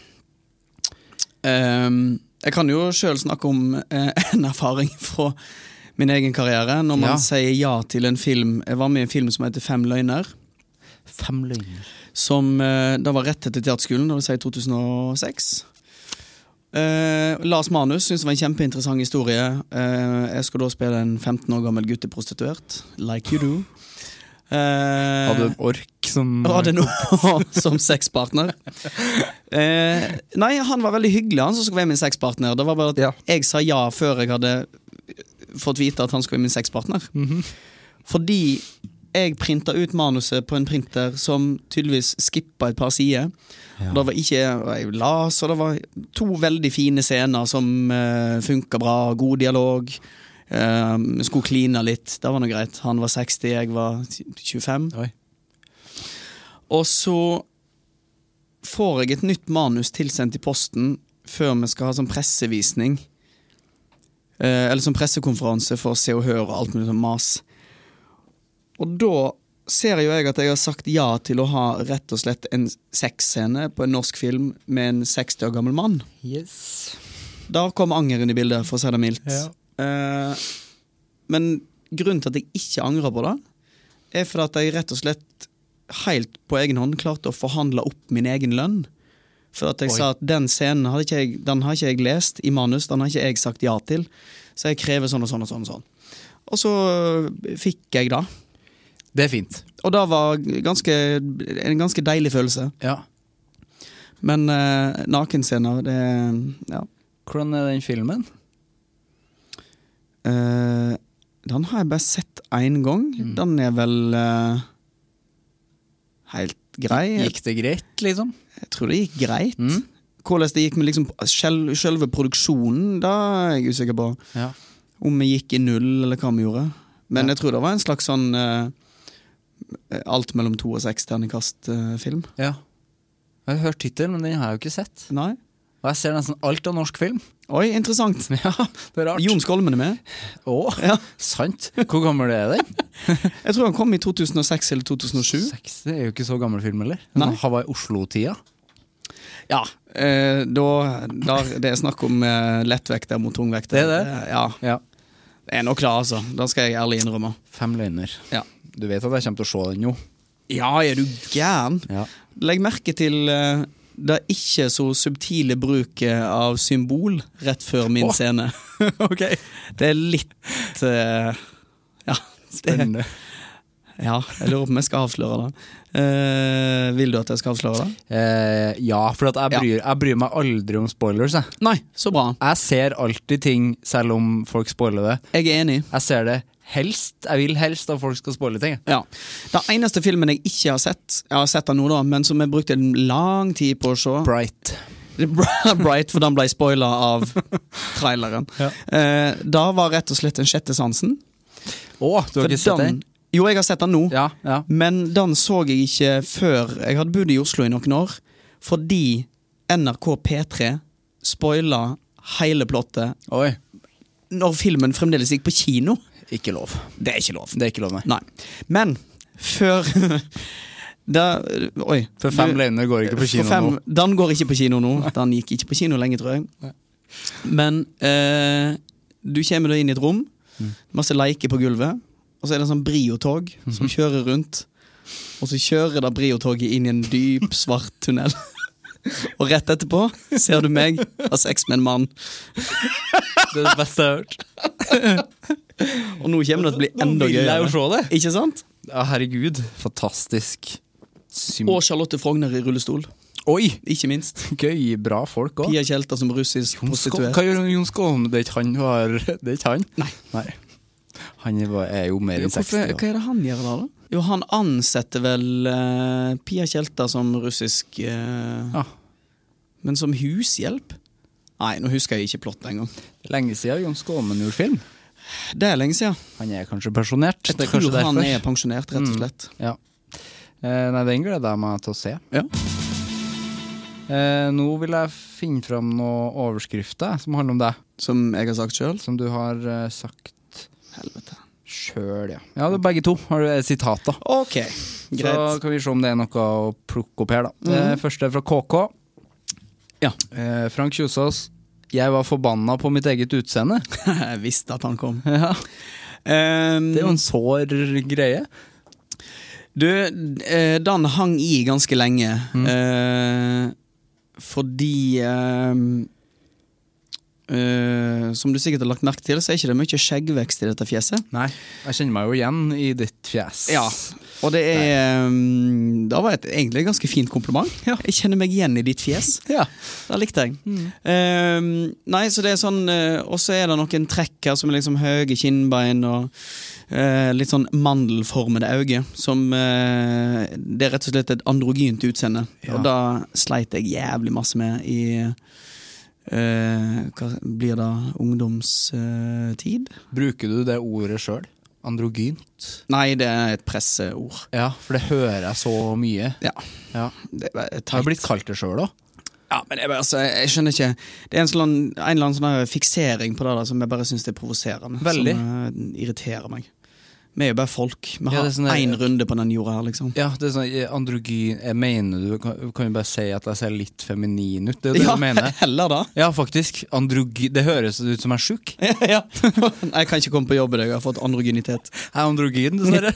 Um, jeg kan jo selv snakke om uh, en erfaring fra min egen karriere. Når man ja. sier ja til en film... Jeg var med i en film som heter Fem løgner. Fem løgner. Som uh, da var rett etter teaterskolen, det vil si to tusen og seks. Uh, Lars Manus synes det var en kjempeinteressant historie. Uh, jeg skulle da spille en femten år gammel gutteprostituert. Like you do. Uh, hadde en ork som... Hadde en ork som sexpartner. Uh, nei, han var veldig hyggelig, han som skulle være min sexpartner. Det var bare at ja. jeg sa ja før jeg hadde fått vite at han skulle være min sexpartner. Mm-hmm. Fordi... jeg printet ut manuset på en printer som tydeligvis skippet et par sider. Ja. Det var ikke, jeg las, og det var to veldig fine scener som uh, funket bra, god dialog. Uh, skulle kline litt, det var noe greit. Han var seksti, jeg var tjuefem. Oi. Og så får jeg et nytt manus tilsendt i posten før vi skal ha sånn pressevisning. Eh, eller sånn pressekonferanse for å se og høre og alt mulig sånn mas. Og da ser jo jeg at jeg har sagt ja til å ha rett og slett en sexscene på en norsk film med en seksti år gammel mann. Yes. Da kom angeren i bildet, for å si det mildt. Ja. Eh, men grunnen til at jeg ikke angrer på det, er for at jeg rett og slett helt på egen hånd klarte å forhandle opp min egen lønn. For at jeg Oi. sa at den scenen hadde ikke jeg, den har ikke jeg lest i manus, den har ikke jeg sagt ja til, så jeg krever sånn og sånn og sånn og sånn. Og så fikk jeg da. Det er fint. Og det var ganske, en ganske deilig følelse. Ja. Men eh, nakenscener, det, ja. Hvordan er den filmen? Eh, den har jeg bare sett en gang. Mm. Den er vel eh, helt grei. Gikk det greit, liksom? Jeg tror det gikk greit. Mm. Hvordan det gikk med liksom selv, selve produksjonen, da er jeg usikker på. Ja. Om vi gikk i null, eller hva vi gjorde. Men ja. jeg tror det var en slags sånn eh, alt mellom to og seks terningkast uh, film. Ja. Jeg har hørt titelen, men den har jeg jo ikke sett. Nei. Og jeg ser nesten alt av norsk film. Oi, interessant. Ja, det er rart. Jon Skolmen er med. Åh, ja. Sant. Hvor gammel er den? Jeg tror han kom i to tusen og seks eller to tusen og sju. seks, det er jo ikke så gammel film, eller? Nei. Han var i Oslo-tida. Ja, eh, da, da det er snakk om eh, lettvekter mot tungvekter. Det er det? det ja. ja. Det er nok da, altså. Da skal jeg ærlig innrømme. Fem løgner. Ja. Du vet at jeg kommer til å se den jo. Ja, er du gæren? Ja. Legg merke til uh, det ikke så subtile bruket av symbol rett før min oh. scene. Ok. Det er litt uh, ja, spennende. Ja, jeg lurer på om jeg skal avsløre det. Uh, vil du at jeg skal avsløre det? Uh, ja, for at jeg, bryr, ja. jeg bryr meg aldri om spoilers. Jeg. Nei, så bra. Jeg ser alltid ting selv om folk spoiler det. Jeg er enig. Jeg ser det helst, jeg vil helst at folk skal spoile ting. Ja. Den eneste filmen jeg ikke har sett, jeg har sett den nå da, men som jeg brukte en lang tid på å se. Bright. Bright, for den ble spoilet av traileren. Ja. Uh, da var rett og slett en sjette sansen. Åh, du har for ikke sett den? Jo, jeg har sett den nå, ja, ja. men den så jeg ikke før jeg hadde bodd i Oslo i noen år, fordi N R K P tre spoilet hele plottet Oi. Når filmen fremdeles gikk på kino. Ikke lov. Det er ikke lov. Det er ikke lov, nei. nei. Men før da, oi. For fem løgner går ikke på kino fem, nå. Den går ikke på kino nå. Den gikk ikke på kino lenge, tror jeg. Nei. Men eh, du kommer da inn i et rom, mm. masse leike på gulvet, og så er det en sånn Brio-tog mm-hmm. som kjører rundt, og så kjører da Brio-toget inn i en dyp, svart tunnel. Og rett etterpå ser du meg ha sex med en mann. Det er det beste jeg har hørt. Og nå kommer det til å bli enda gøyere. Nå vil jeg jo se det. Ikke sant? Ja, herregud. Fantastisk. Sym- Og Charlotte Frogner i rullestol. Oi! Ikke minst. Gøy, bra folk også. Pia Kjelta som russisk prostituert. Hva gjør Jon Skålen? Det er ikke han var... Det er ikke han? Nei. Nei. Han er jo mer enn seksti. Hva er det han gjør da da? Jo, han ansetter vel uh, Pia Kjelta som russisk uh, ja. Men som hushjelp? Nei, nå husker jeg ikke plott engang. Lenge siden Jon Skålen gjorde film. Det er lenge siden. Han er kanskje pensjonert. Jeg det er tror kanskje han derfor. er pensjonert, rett og slett. Mm, ja. eh, Nei, den gleder jeg meg til å se. Ja. eh, Nå vil jeg finne fram noen overskrifter som handler om deg. Som jeg har sagt selv? Som du har uh, sagt Helvete. Selv, ja. Ja, det er begge to. Har du sitater? Ok, greit. Så kan vi se om det er noe å plukke opp her da. Mm. Det første er fra K K. Ja. eh, Frank Kjosås. Jeg var forbanna på mitt eget utseende. Jeg visste at han kom. Ja. Um, det er jo en sår greie. Du, eh, den hang i ganske lenge. Mm. Eh, fordi eh, eh, som du sikkert har lagt merke til, så er ikke det mye skjeggvekst i dette fjeset. Nei, jeg kjenner meg jo igjen i ditt fjes. Ja, og det er um, det var et egentlig ganske fint kompliment. Ja. Jeg kjenner meg igjen i ditt fjes. Ja. Det likte jeg. Mm. Um, nei, så det er sånn uh, og så er det noen trekk her som er liksom høye kinnbein og uh, litt sånn mandelformede øyne som uh, det er rett og slett et androgynt utseende. Ja. Og da sleit jeg jævlig masse med i uh, hva blir det? Ungdomstid? Bruker du det ordet selv? androgynt? Nei, det er et presseord. Ja, for det hører jeg så mye. Ja. Ja. Det er Jeg har blitt kalt det selv da. Ja, men jeg, altså, jeg skjønner ikke. Det er en, sånn, en eller annen sånn fiksering på det da, som jeg bare synes det er provoserende. Veldig. Som uh, irriterer meg. Vi er jo bare folk. Vi Ja, har det er sånn der- en runde på den jorda her, liksom. Ja, det er sånn, eh, androgyn, jeg mener du, kan, kan jo bare si at jeg ser litt feminin ut, det er jo det Ja, du mener. heller da. Ja, faktisk, androgyn, det høres ut som jeg er sjuk. ja. Jeg kan ikke komme på jobb i dag, jeg har fått androgynitet. Jeg er androgyn, dessverre.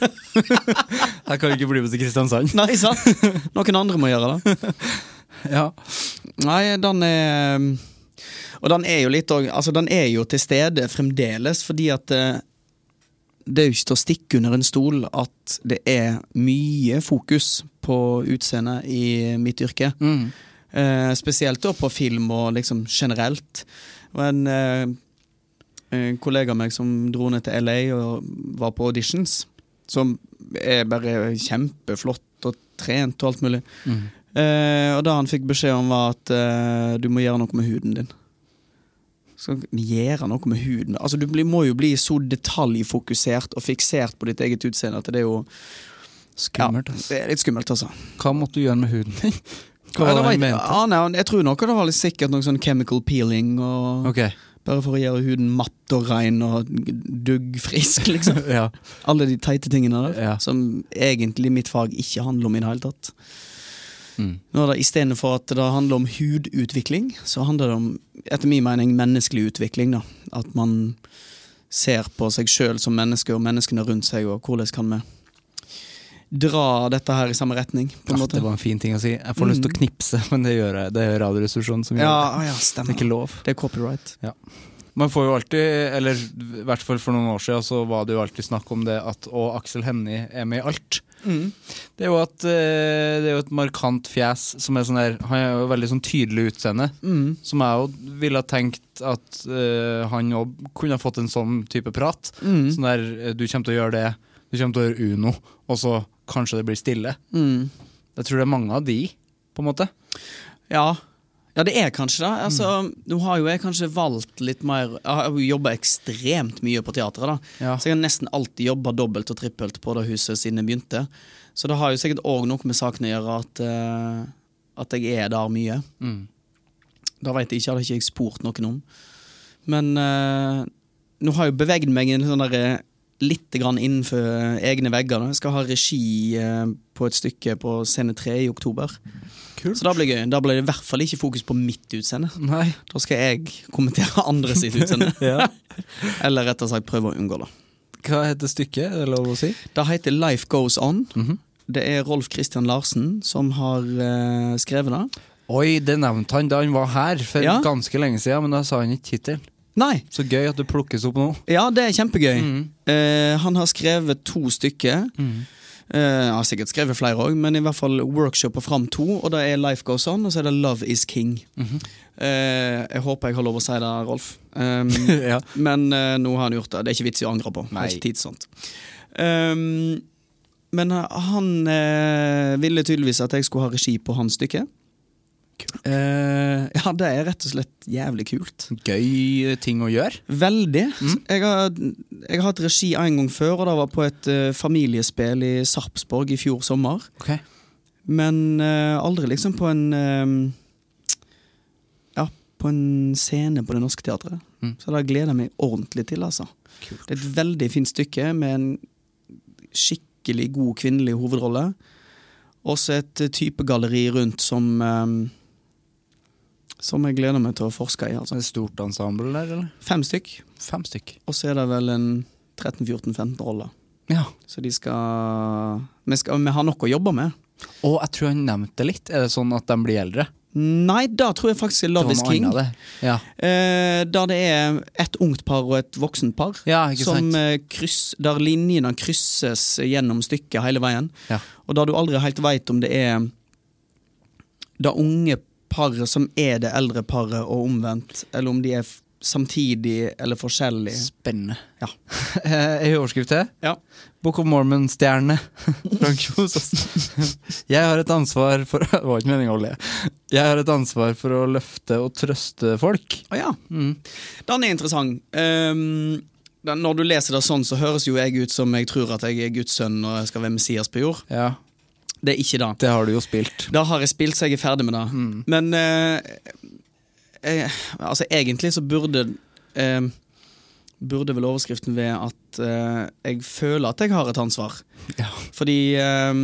Jeg kan ikke bli med til Kristiansand. Nei, sant? Noen andre må gjøre det. Ja. Nei, den er... Og den er jo litt, altså den er jo til stede fremdeles, fordi at eh, det er jo ikke til å stikke under en stol at det er mye fokus på utseende i mitt yrke. Mm. Eh, spesielt da på film og liksom generelt. Og en, eh, en kollega av meg som dro ned til L A og var på auditions, som er bare kjempeflott og trent og alt mulig. Mm. Eh, og da han fikk beskjed om var at eh, du må gjøre noe med huden din. Skal gjøre noe med huden. Altså, du må jo bli så detaljfokusert og fiksert på ditt eget utseende at det er jo Skummelt, ja, altså. det er litt skummelt, altså. Hva måtte du gjøre med huden din? Ja, Hva var det det var, han mente? ja, nei, jeg tror nok det var litt sikkert noe sånn chemical peeling og Ok. bare for å gjøre huden matt og rein og duggfrisk, liksom. Ja. Alle de teite tingene der, Ja. som egentlig mitt fag ikke handler om i det hele tatt. Mm. Nå er det, i stedet for at det handler om hudutvikling, så handler det om, etter min mening, menneskelig utvikling da. At man ser på seg selv som menneske og menneskene rundt seg, og hvordan kan vi dra dette her i samme retning, på en Ja, måte. det var en fin ting å si. Jeg får lyst til å knipse, men det gjør jeg. Det er radioressursjonen som gjør Ja, det. ja, Det stemmer. er ikke lov. Det er copyright. Man får jo alltid, eller i hvert fall for noen år siden, så var det jo alltid snakk om det at å, Aksel Hennie er med i alt. Mm. Det er jo at eh, det er jo et markant fjes som er sånn der, han er jo veldig sånn tydelig utseende, Mm. som jeg jo ville ha tenkt at eh, han jo kunne ha fått en sånn type prat. Mm. Sånn der, eh, du kommer til å gjøre det, du kommer til å gjøre Uno, og så kanskje det blir stille. Mm. Jeg tror det er mange av de, på en måte. Ja. Ja, det er kanskje det. Altså, nå har jo jeg kanskje valgt litt mer. Jeg har jo jobbet ekstremt mye på teateret da. Ja. Så jeg har nesten alltid jobbet dobbelt og trippelt på det huset siden jeg begynte. Så det har jo sikkert også noe med saken å gjøre at, uh, at jeg er der mye. Mm. Da vet jeg ikke, hadde ikke jeg spurt noen om. Men uh, nå har jeg jo beveget meg en sånn der, uh, litt grann innenfor egne vegger. Da. Jeg skal ha regi uh, på et stykke på scene tre i oktober. Kult. Så da blir, gøy. Da blir det i hvert fall ikke fokus på mitt utseende. Nei. Da skal jeg kommentere andre sitt utseende. Ja. Eller rett og slett prøve å unngå det. Hva heter stykket, er det lov å si? Det heter Life Goes On. Mhm. Det er Rolf Christian Larsen som har uh, skrevet det. Oi, det nevnte han da han var her for Ja. ganske lenge siden, men da sa han ikke titel. Nei, Så gøy at det plukkes opp nå. ja, det er kjempegøy. Mm. Eh, han har skrevet to stykker. Mm. Eh, han har sikkert skrevet flere også, men i hvert fall workshop og fram to, og det er Life Goes On, og så er det Love is King. Mhm. eh, jeg håper jeg har lov å si det, Rolf. Um, Ja. Men eh, nå har han gjort det. Det er ikke vits i å angre på. Det Nei. er ikke tid til sånt. Um, men eh, han eh, ville tydeligvis at jeg skulle ha regi på hans stykke. Eh, ja, det er rett og slett jævlig kult. Gøy ting å gjøre. Veldig. Mm. Jeg, har, jeg har hatt regi en gang før, og det var på et uh, familiespill i Sarpsborg i fjor sommer. Ok. Men uh, aldri liksom på en um, ja, på en scene på Det Norske Teatret. Mm. Så det gleder jeg meg ordentlig til, altså. Kult. Det er et veldig fint stykke med en skikkelig god kvinnelig hovedrolle. Også et uh, typegalleri rundt som um, som jeg gleder meg til å forske i, altså. Er det stort ensemble der, eller? Fem stykk. Fem stykk. Og så er det vel en tretten fjorten femten roller. Ja. Så de skal vi, skal vi har nok å jobbe med. Og jeg tror han nevnte det litt. Er det sånn at de blir eldre? Nei, da tror jeg faktisk Love is Det var noe King. annet, det. Ja. Eh, der det er et ungt par og et voksent par. Ja, ikke som sant? eh, kryss, der linjene krysses gjennom stykket hele veien. Ja. Og der du aldri helt vet om det er det unge paret som er det eldre paret og omvendt, eller om de er f- samtidig eller forskjellig. Spennende. Ja. Eh, I overskrift til? Ja. Book of Mormon-stjerne. Frank Kjosås. Jeg har et ansvar for Det var ikke meningen å le. Jeg har et ansvar for å løfte og trøste folk. Å ja. Mm. Den er interessant. Um, Når du leser det sånn, så høres jo jeg ut som jeg tror at jeg er Guds sønn og jeg skal være Messias på jord. Ja. Det er ikke det. Det har du jo spilt. Da har jeg spilt, så jeg er ferdig med det. Mm. Men eh, eh, altså egentlig så burde eh, burde vel overskriften være at eh, jeg føler at jeg har et ansvar. Ja. Fordi eh,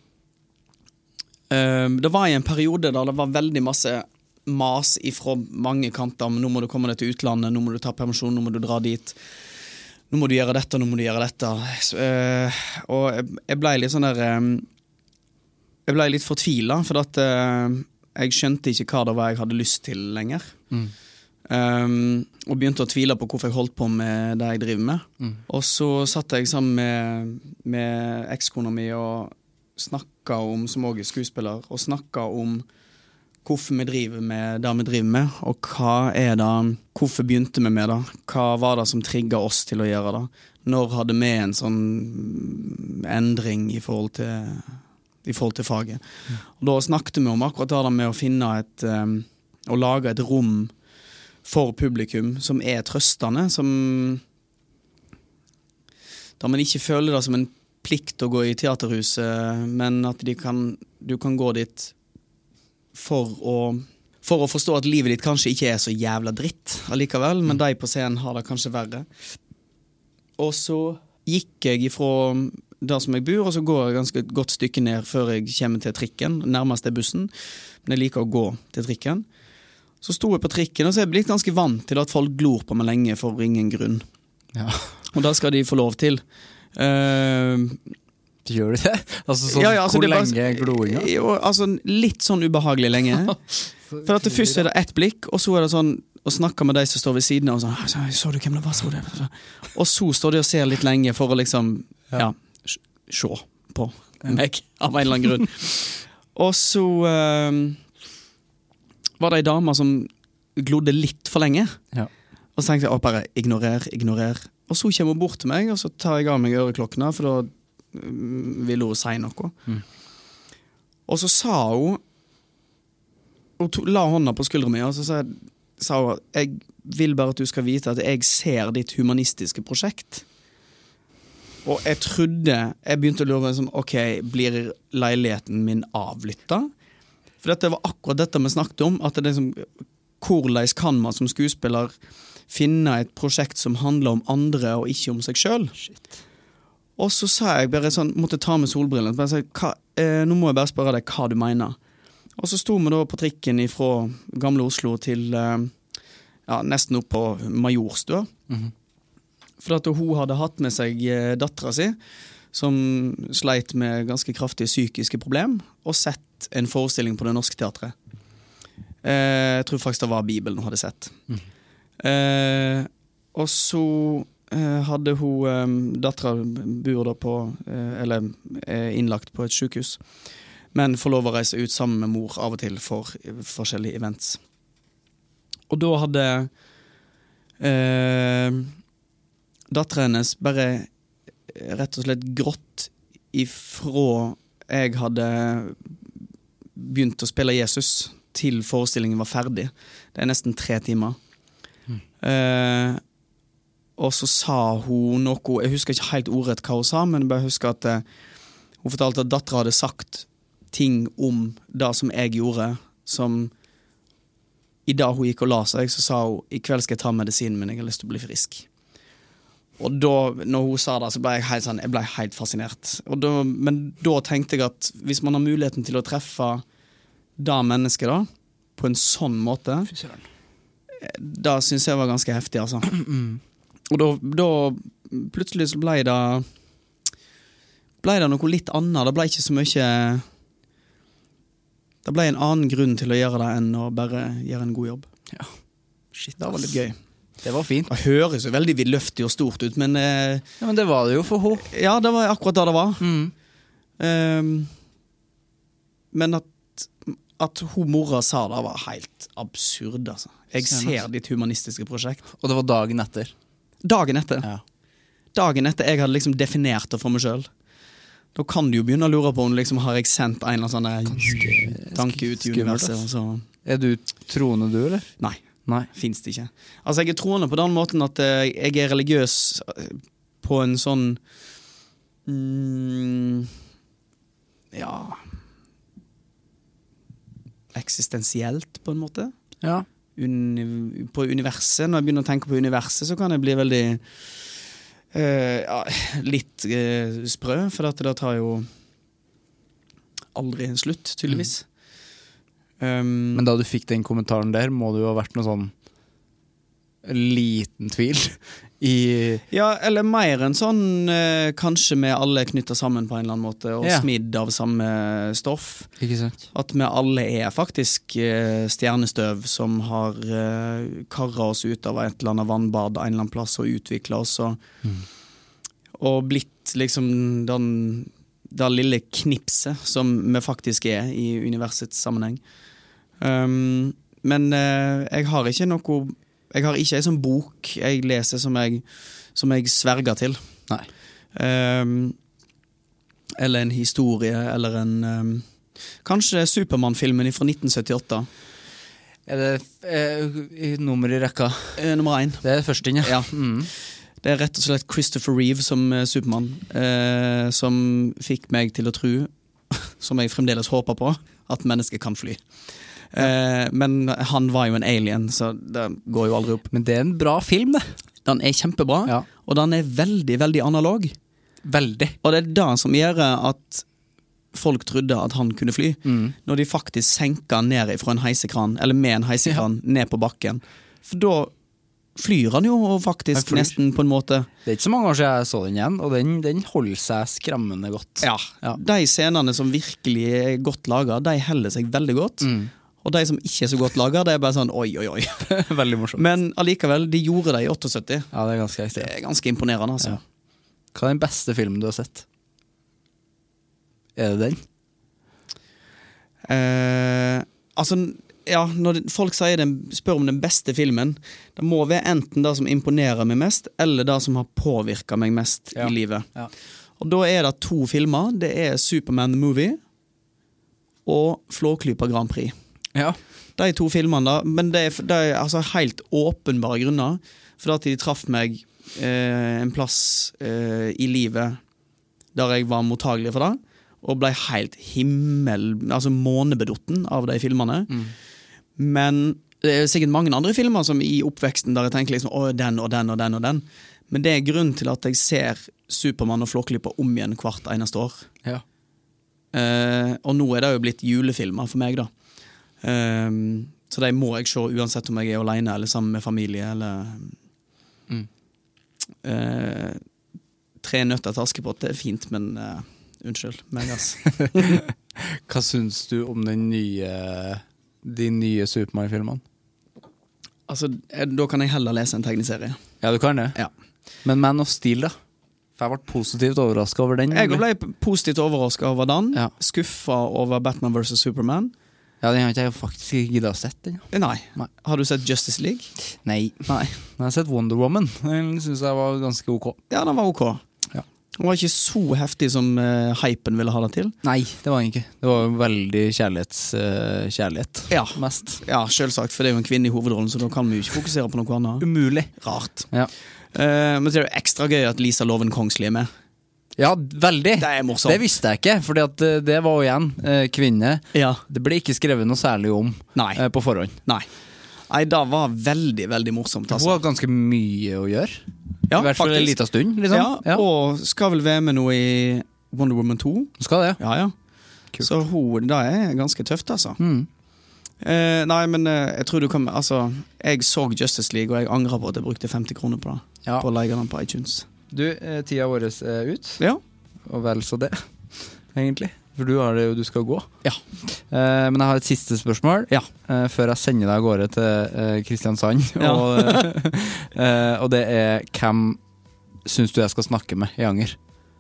eh, det var i en periode der det var veldig masse mas ifra mange kanter. Nå må du komme deg til utlandet, nå må du ta permisjon, nå må du dra dit. Nå må du gjøre dette, nå må du gjøre dette. Så, øh, og jeg ble litt sånn der øh, Jeg ble litt fortvilet, for at øh, jeg skjønte ikke hva det var jeg hadde lyst til lenger. Mm. Um, og begynte å tvile på hvorfor jeg holdt på med det jeg driver med. Mm. Og så satt jeg sammen med, med ekskona mi og snakket om, som også er skuespiller, og snakket om hvorfor vi driver med det vi driver med, og hva er det, hvorfor begynte vi med det, hva var det som trigget oss til å gjøre det, når hadde vi en sånn endring i forhold til, i forhold til faget. Mm. Og da snakket vi om akkurat det med å finne et, um, å lage et rom for publikum som er trøstende, som da man ikke føler det som en plikt å gå i teaterhuset, men at de kan, du kan gå dit For å, for å forstå at livet ditt kanskje ikke er så jævla dritt allikevel, men de på scenen har det kanskje verre. Og så gikk jeg ifra der som jeg bor, og så går jeg ganske et godt stykke ned før jeg kommer til trikken, nærmest er bussen, men jeg liker å gå til trikken. Så sto jeg på trikken, og så er jeg blitt ganske vant til at folk glor på meg lenge for ingen grunn. Ja. Og da skal de få lov til. Uh, Gjør du det? Altså sånn, ja, ja, altså, hvor bare, lenge gloinga? Jo, altså litt sånn ubehagelig lenge. For at det først er det ett blikk, og så er det sånn å snakke med de som står ved siden av, og sånn, så du hvem det var, så det? Og så står de og ser litt lenge for å liksom, ja, se på meg, av en eller annen grunn. Og så um, var det en dame som glodde litt for lenge. Ja. Og så tenkte jeg, å, bare ignorer, ignorer. Og så kommer hun bort til meg, og så tar jeg av meg øreklokkene, for da ville hun si noe. Mm. Og så sa hun, hun to, la hånda på skulderen min, og så sa, sa hun, jeg vil bare at du skal vite at jeg ser ditt humanistiske prosjekt. Og jeg trodde, jeg begynte å lure sånn, ok, blir leiligheten min avlyttet? For dette var akkurat dette vi snakket om, at det er som, hvordan kan man som skuespiller finne et prosjekt som handler om andre og ikke om seg selv? Shit. Og så sa jeg bare sånn, måtte ta med solbrillene, bare si, hva, eh, nå må jeg bare spørre deg hva du mener. Og så sto vi da på trikken fra gamle Oslo til eh, ja, nesten opp på Majorstua. Mm-hmm. For at hun hadde hatt med seg eh, datteren sin, som sleit med ganske kraftige psykiske problem, og sett en forestilling på Det Norske Teatret. Eh, jeg tror faktisk det var Bibelen hun hadde sett. Mm. Eh, og så hadde hun um, datteren bor da på uh, eller er innlagt på et sykehus, men får lov å reise ut sammen med mor av og til for uh, forskjellige events. Og da hadde uh, datteren hennes bare rett og slett grått ifra jeg hadde begynt å spille Jesus til forestillingen var ferdig. Det er nesten tre timer. Mm. Uh, Og så sa hun noe, jeg husker ikke helt ordet hva hun sa, men jeg bare husker at uh, hun fortalte at datteren hadde sagt ting om det som jeg gjorde, som i dag hun gikk og la seg, så sa hun, i kveld skal jeg ta medisinen, men jeg har lyst til å bli frisk. Og da, når hun sa det, så ble jeg helt, sånn, jeg ble helt fascinert. Og da, men da tenkte jeg at hvis man har muligheten til å treffe det mennesket da, på en sånn måte, da synes jeg var ganske heftig, altså. Og da, da plutselig så ble det ble det noe litt annet. Det ble ikke så mye det ble en annen grunn til å gjøre det enn å bare gjøre en god jobb. Ja, shit, det var litt gøy. Det var fint. Det høres jo veldig vidløftig og stort ut, men eh, ja, men det var det jo for henne. Ja, det var akkurat det det var. Mm. Um, men at at hun mora sa det var helt absurd, altså. Jeg ser ditt humanistiske prosjekt. Og det var dagen etter? Dagen etter. Ja. Dagen etter jeg hadde liksom definert det for meg selv. Da kan du jo begynne å lure på om liksom, har jeg sendt en eller annen sånn tanke ut i universet. Så. Er du troende du, eller? Nei. Nei. Finnes det ikke. Altså, jeg er troende på den måten at eh, jeg er religiøs på en sånn mm, ja eksistensielt på en måte. Ja. Uni- på universet. Når jeg begynner å tenke på universet, så kan jeg bli veldig eh, ja, litt eh, sprø, for at det tar jo aldri en slutt, tydeligvis. Mm. Um, Men da du fikk den kommentaren der, må det jo ha vært noe sånn liten tvil i... Ja, eller mer enn sånn eh, kanskje vi alle er knyttet sammen på en eller annen måte og Ja. smidd av samme stoff. Ikke sant? At vi alle er faktisk eh, stjernestøv som har eh, karret oss ut av et eller annet vannbad en eller annen plass og utviklet oss og, Mm. og blitt liksom den, det lille knipset som vi faktisk er i universets sammenheng. Um, men eh, jeg har ikke noe Jeg har ikke en sånn bok jeg leser som jeg, som jeg sverger til. Nei. Um, eller en historie, eller en um, kanskje Superman-filmen fra nitten syttiåtte. Er det eh, nummer i rekka? Eh, nummer én. Det er det første, ja. Ja. Mm. Det er rett og slett Christopher Reeve som eh, Superman, eh, som fikk meg til å tro, som jeg fremdeles håper på, at mennesker kan fly. Eh, men han var jo en alien, så det går jo aldri opp. Men det er en bra film, det. Den er kjempebra, Ja. og den er veldig, veldig analog. Veldig. Og det er det som gjør at folk trodde at han kunne fly, Mm. når de faktisk senker ned fra en heisekran, eller med en heisekran, ned på bakken. For da flyr han jo og faktisk Han flyr. nesten på en måte. Det er ikke så mange år siden jeg så den igjen, og den, den holder seg skremmende godt. Ja, Ja. de scenene som virkelig er godt laget, de heller seg veldig godt. Mm. Og de som ikke er så godt laget, det er bare sånn oi, oi, oi. Veldig morsomt. Men allikevel, de gjorde det i syttiåtte. Ja, det er ganske Det ekstremt. er ganske imponerende, altså. Ja. Hva er den beste filmen du har sett? Er det den? Eh, altså, ja, når det- folk sier den, spør om den beste filmen, det må være enten det som imponerer meg mest, eller det som har påvirket meg mest Ja. i livet. Ja. Og da er det to filmer. Det er Superman the Movie og Flåklypa Grand Prix. Ja. De to filmene da, men det er, det er altså helt åpenbare grunner, for at de traff meg eh, en plass eh, i livet der jeg var mottagelig for det, og ble helt himmel, altså månebedotten av de filmene. Mm. Men det er sikkert mange andre filmer som i oppveksten der jeg tenker liksom, åh, den og den og den og den. Men det er grunnen til at jeg ser Superman og Flåklypa om igjen hvert eneste år. Ja. Eh, og nå er det jo blitt julefilmer for meg da. Um, så de må jeg se uansett om jeg er alene eller sammen med familie eller Mm. eh, Tre nøtter til Askepott, det er fint, men eh, unnskyld meg, ass. Hva syns du om den nye, de nye Superman-filmene? Altså, eh, da kan jeg heller lese en tegneserie. Ja, du kan det. Ja. Men Man of Steel, da? For jeg ble positivt overrasket over den. Jeg ble positivt overrasket over den, Ja. skuffet over Batman versus Superman. Ja, den har ikke jeg faktisk ikke giddet å sett den. Eh, Nei. Nei. Har du sett Justice League? Nei. Nei. Jeg har sett Wonder Woman. Den synes jeg var ganske ok. Ja, den var ok. Ja. Den var ikke så heftig som uh, hypen ville ha det til. Nei, det var den ikke. Det var jo veldig kjærlighets, eh, kjærlighet. Ja. Mest. Ja, selvsagt, for det er jo en kvinne i hovedrollen, så da kan vi jo ikke fokusere på noe annet. Umulig. Rart. Ja. Eh, men så er det jo ekstra gøy at Lisa Loven Kongsli er med. Ja, veldig. Det er morsomt. Det visste jeg ikke, fordi at eh, det var jo igjen eh, kvinne. Ja. Det ble ikke skrevet noe særlig om Nei. eh, på forhånd. Nei. Nei, det var veldig, veldig morsomt, Hun altså. har ganske mye å gjøre. Ja, I hvert fall en faktisk. liten stund, liksom. Ja, og skal vel være med nå i Wonder Woman to. Skal det, Ja, ja. Kult. Så hun, det er ganske tøft, altså. Mm. Eh, nei, men eh, jeg tror du kan, altså, jeg så Justice League, og jeg angrer på at jeg brukte femti kroner på det. Ja. På å leie den på iTunes. Du, eh, tida vår er ut, Ja. og vel så det, egentlig. For du har det jo, du skal gå. Ja. Eh, men jeg har et siste spørsmål, Ja. eh, før jeg sender deg av gårde til eh, Kristiansand. Ja. Og, eh, og det er, hvem synes du jeg skal snakke med i Anger?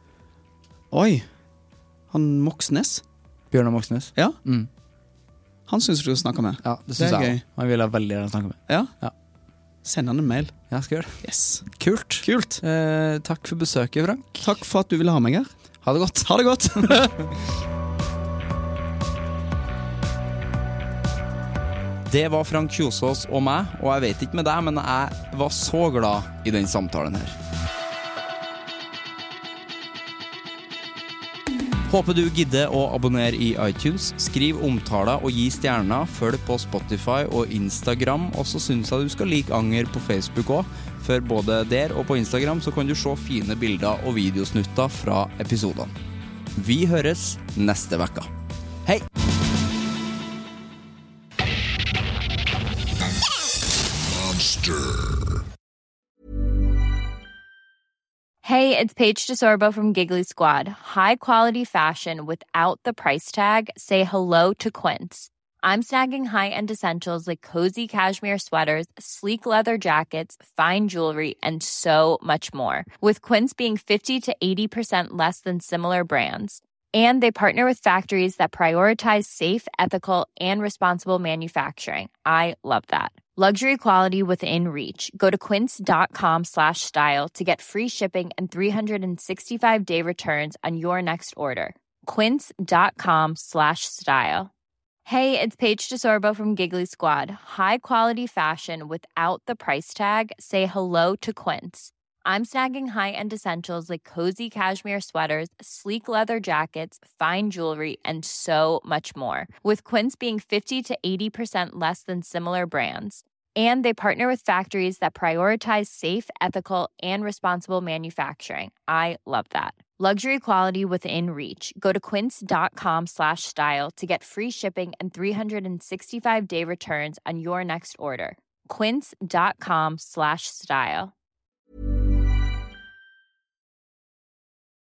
Oi. Han Moxnes? Bjørnar Moxnes? Ja. Mm. Han synes du snakker med. Ja, det Det synes er jeg gøy. også. Han vil jeg veldig gjerne snakke med. Ja. Ja. Send han en mail. Ja, skal gjøre det. Yes. Kult. Kult. Eh, takk for besøket, Frank. Takk for at du ville ha meg her. Ha det godt. Ha det godt. Det var Frank Kjosås og meg, og jeg vet ikke med deg, men jeg var så glad i den samtalen her. Håper du gidder å abonnere i iTunes, skriv omtaler og gi stjerner, følg på Spotify og Instagram, og så synes jeg du skal like Anger på Facebook også, for både der og på Instagram så kan du se fine bilder og videosnutter fra episodene. Vi høres neste vekka. Hei! Hey, it's Paige DeSorbo from Giggly Squad. High quality fashion without the price tag. Say hello to Quince. I'm snagging high-end essentials like cozy cashmere sweaters, sleek leather jackets, fine jewelry, and so much more. With Quince being fifty to eighty percent less than similar brands. And they partner with factories that prioritize safe, ethical, and responsible manufacturing. I love that. Luxury quality within reach. Go to quince.com slash style to get free shipping and three sixty-five day returns on your next order. Quince.com slash style. Hey, it's Paige DeSorbo from Giggly Squad. High quality fashion without the price tag. Say hello to Quince. I'm snagging high-end essentials like cozy cashmere sweaters, sleek leather jackets, fine jewelry, and so much more. With Quince being fifty to eighty percent less than similar brands. And they partner with factories that prioritize safe, ethical, and responsible manufacturing. I love that. Luxury quality within reach. Go to quince.com slash style to get free shipping and three sixty-five day returns on your next order. Quince.com slash style.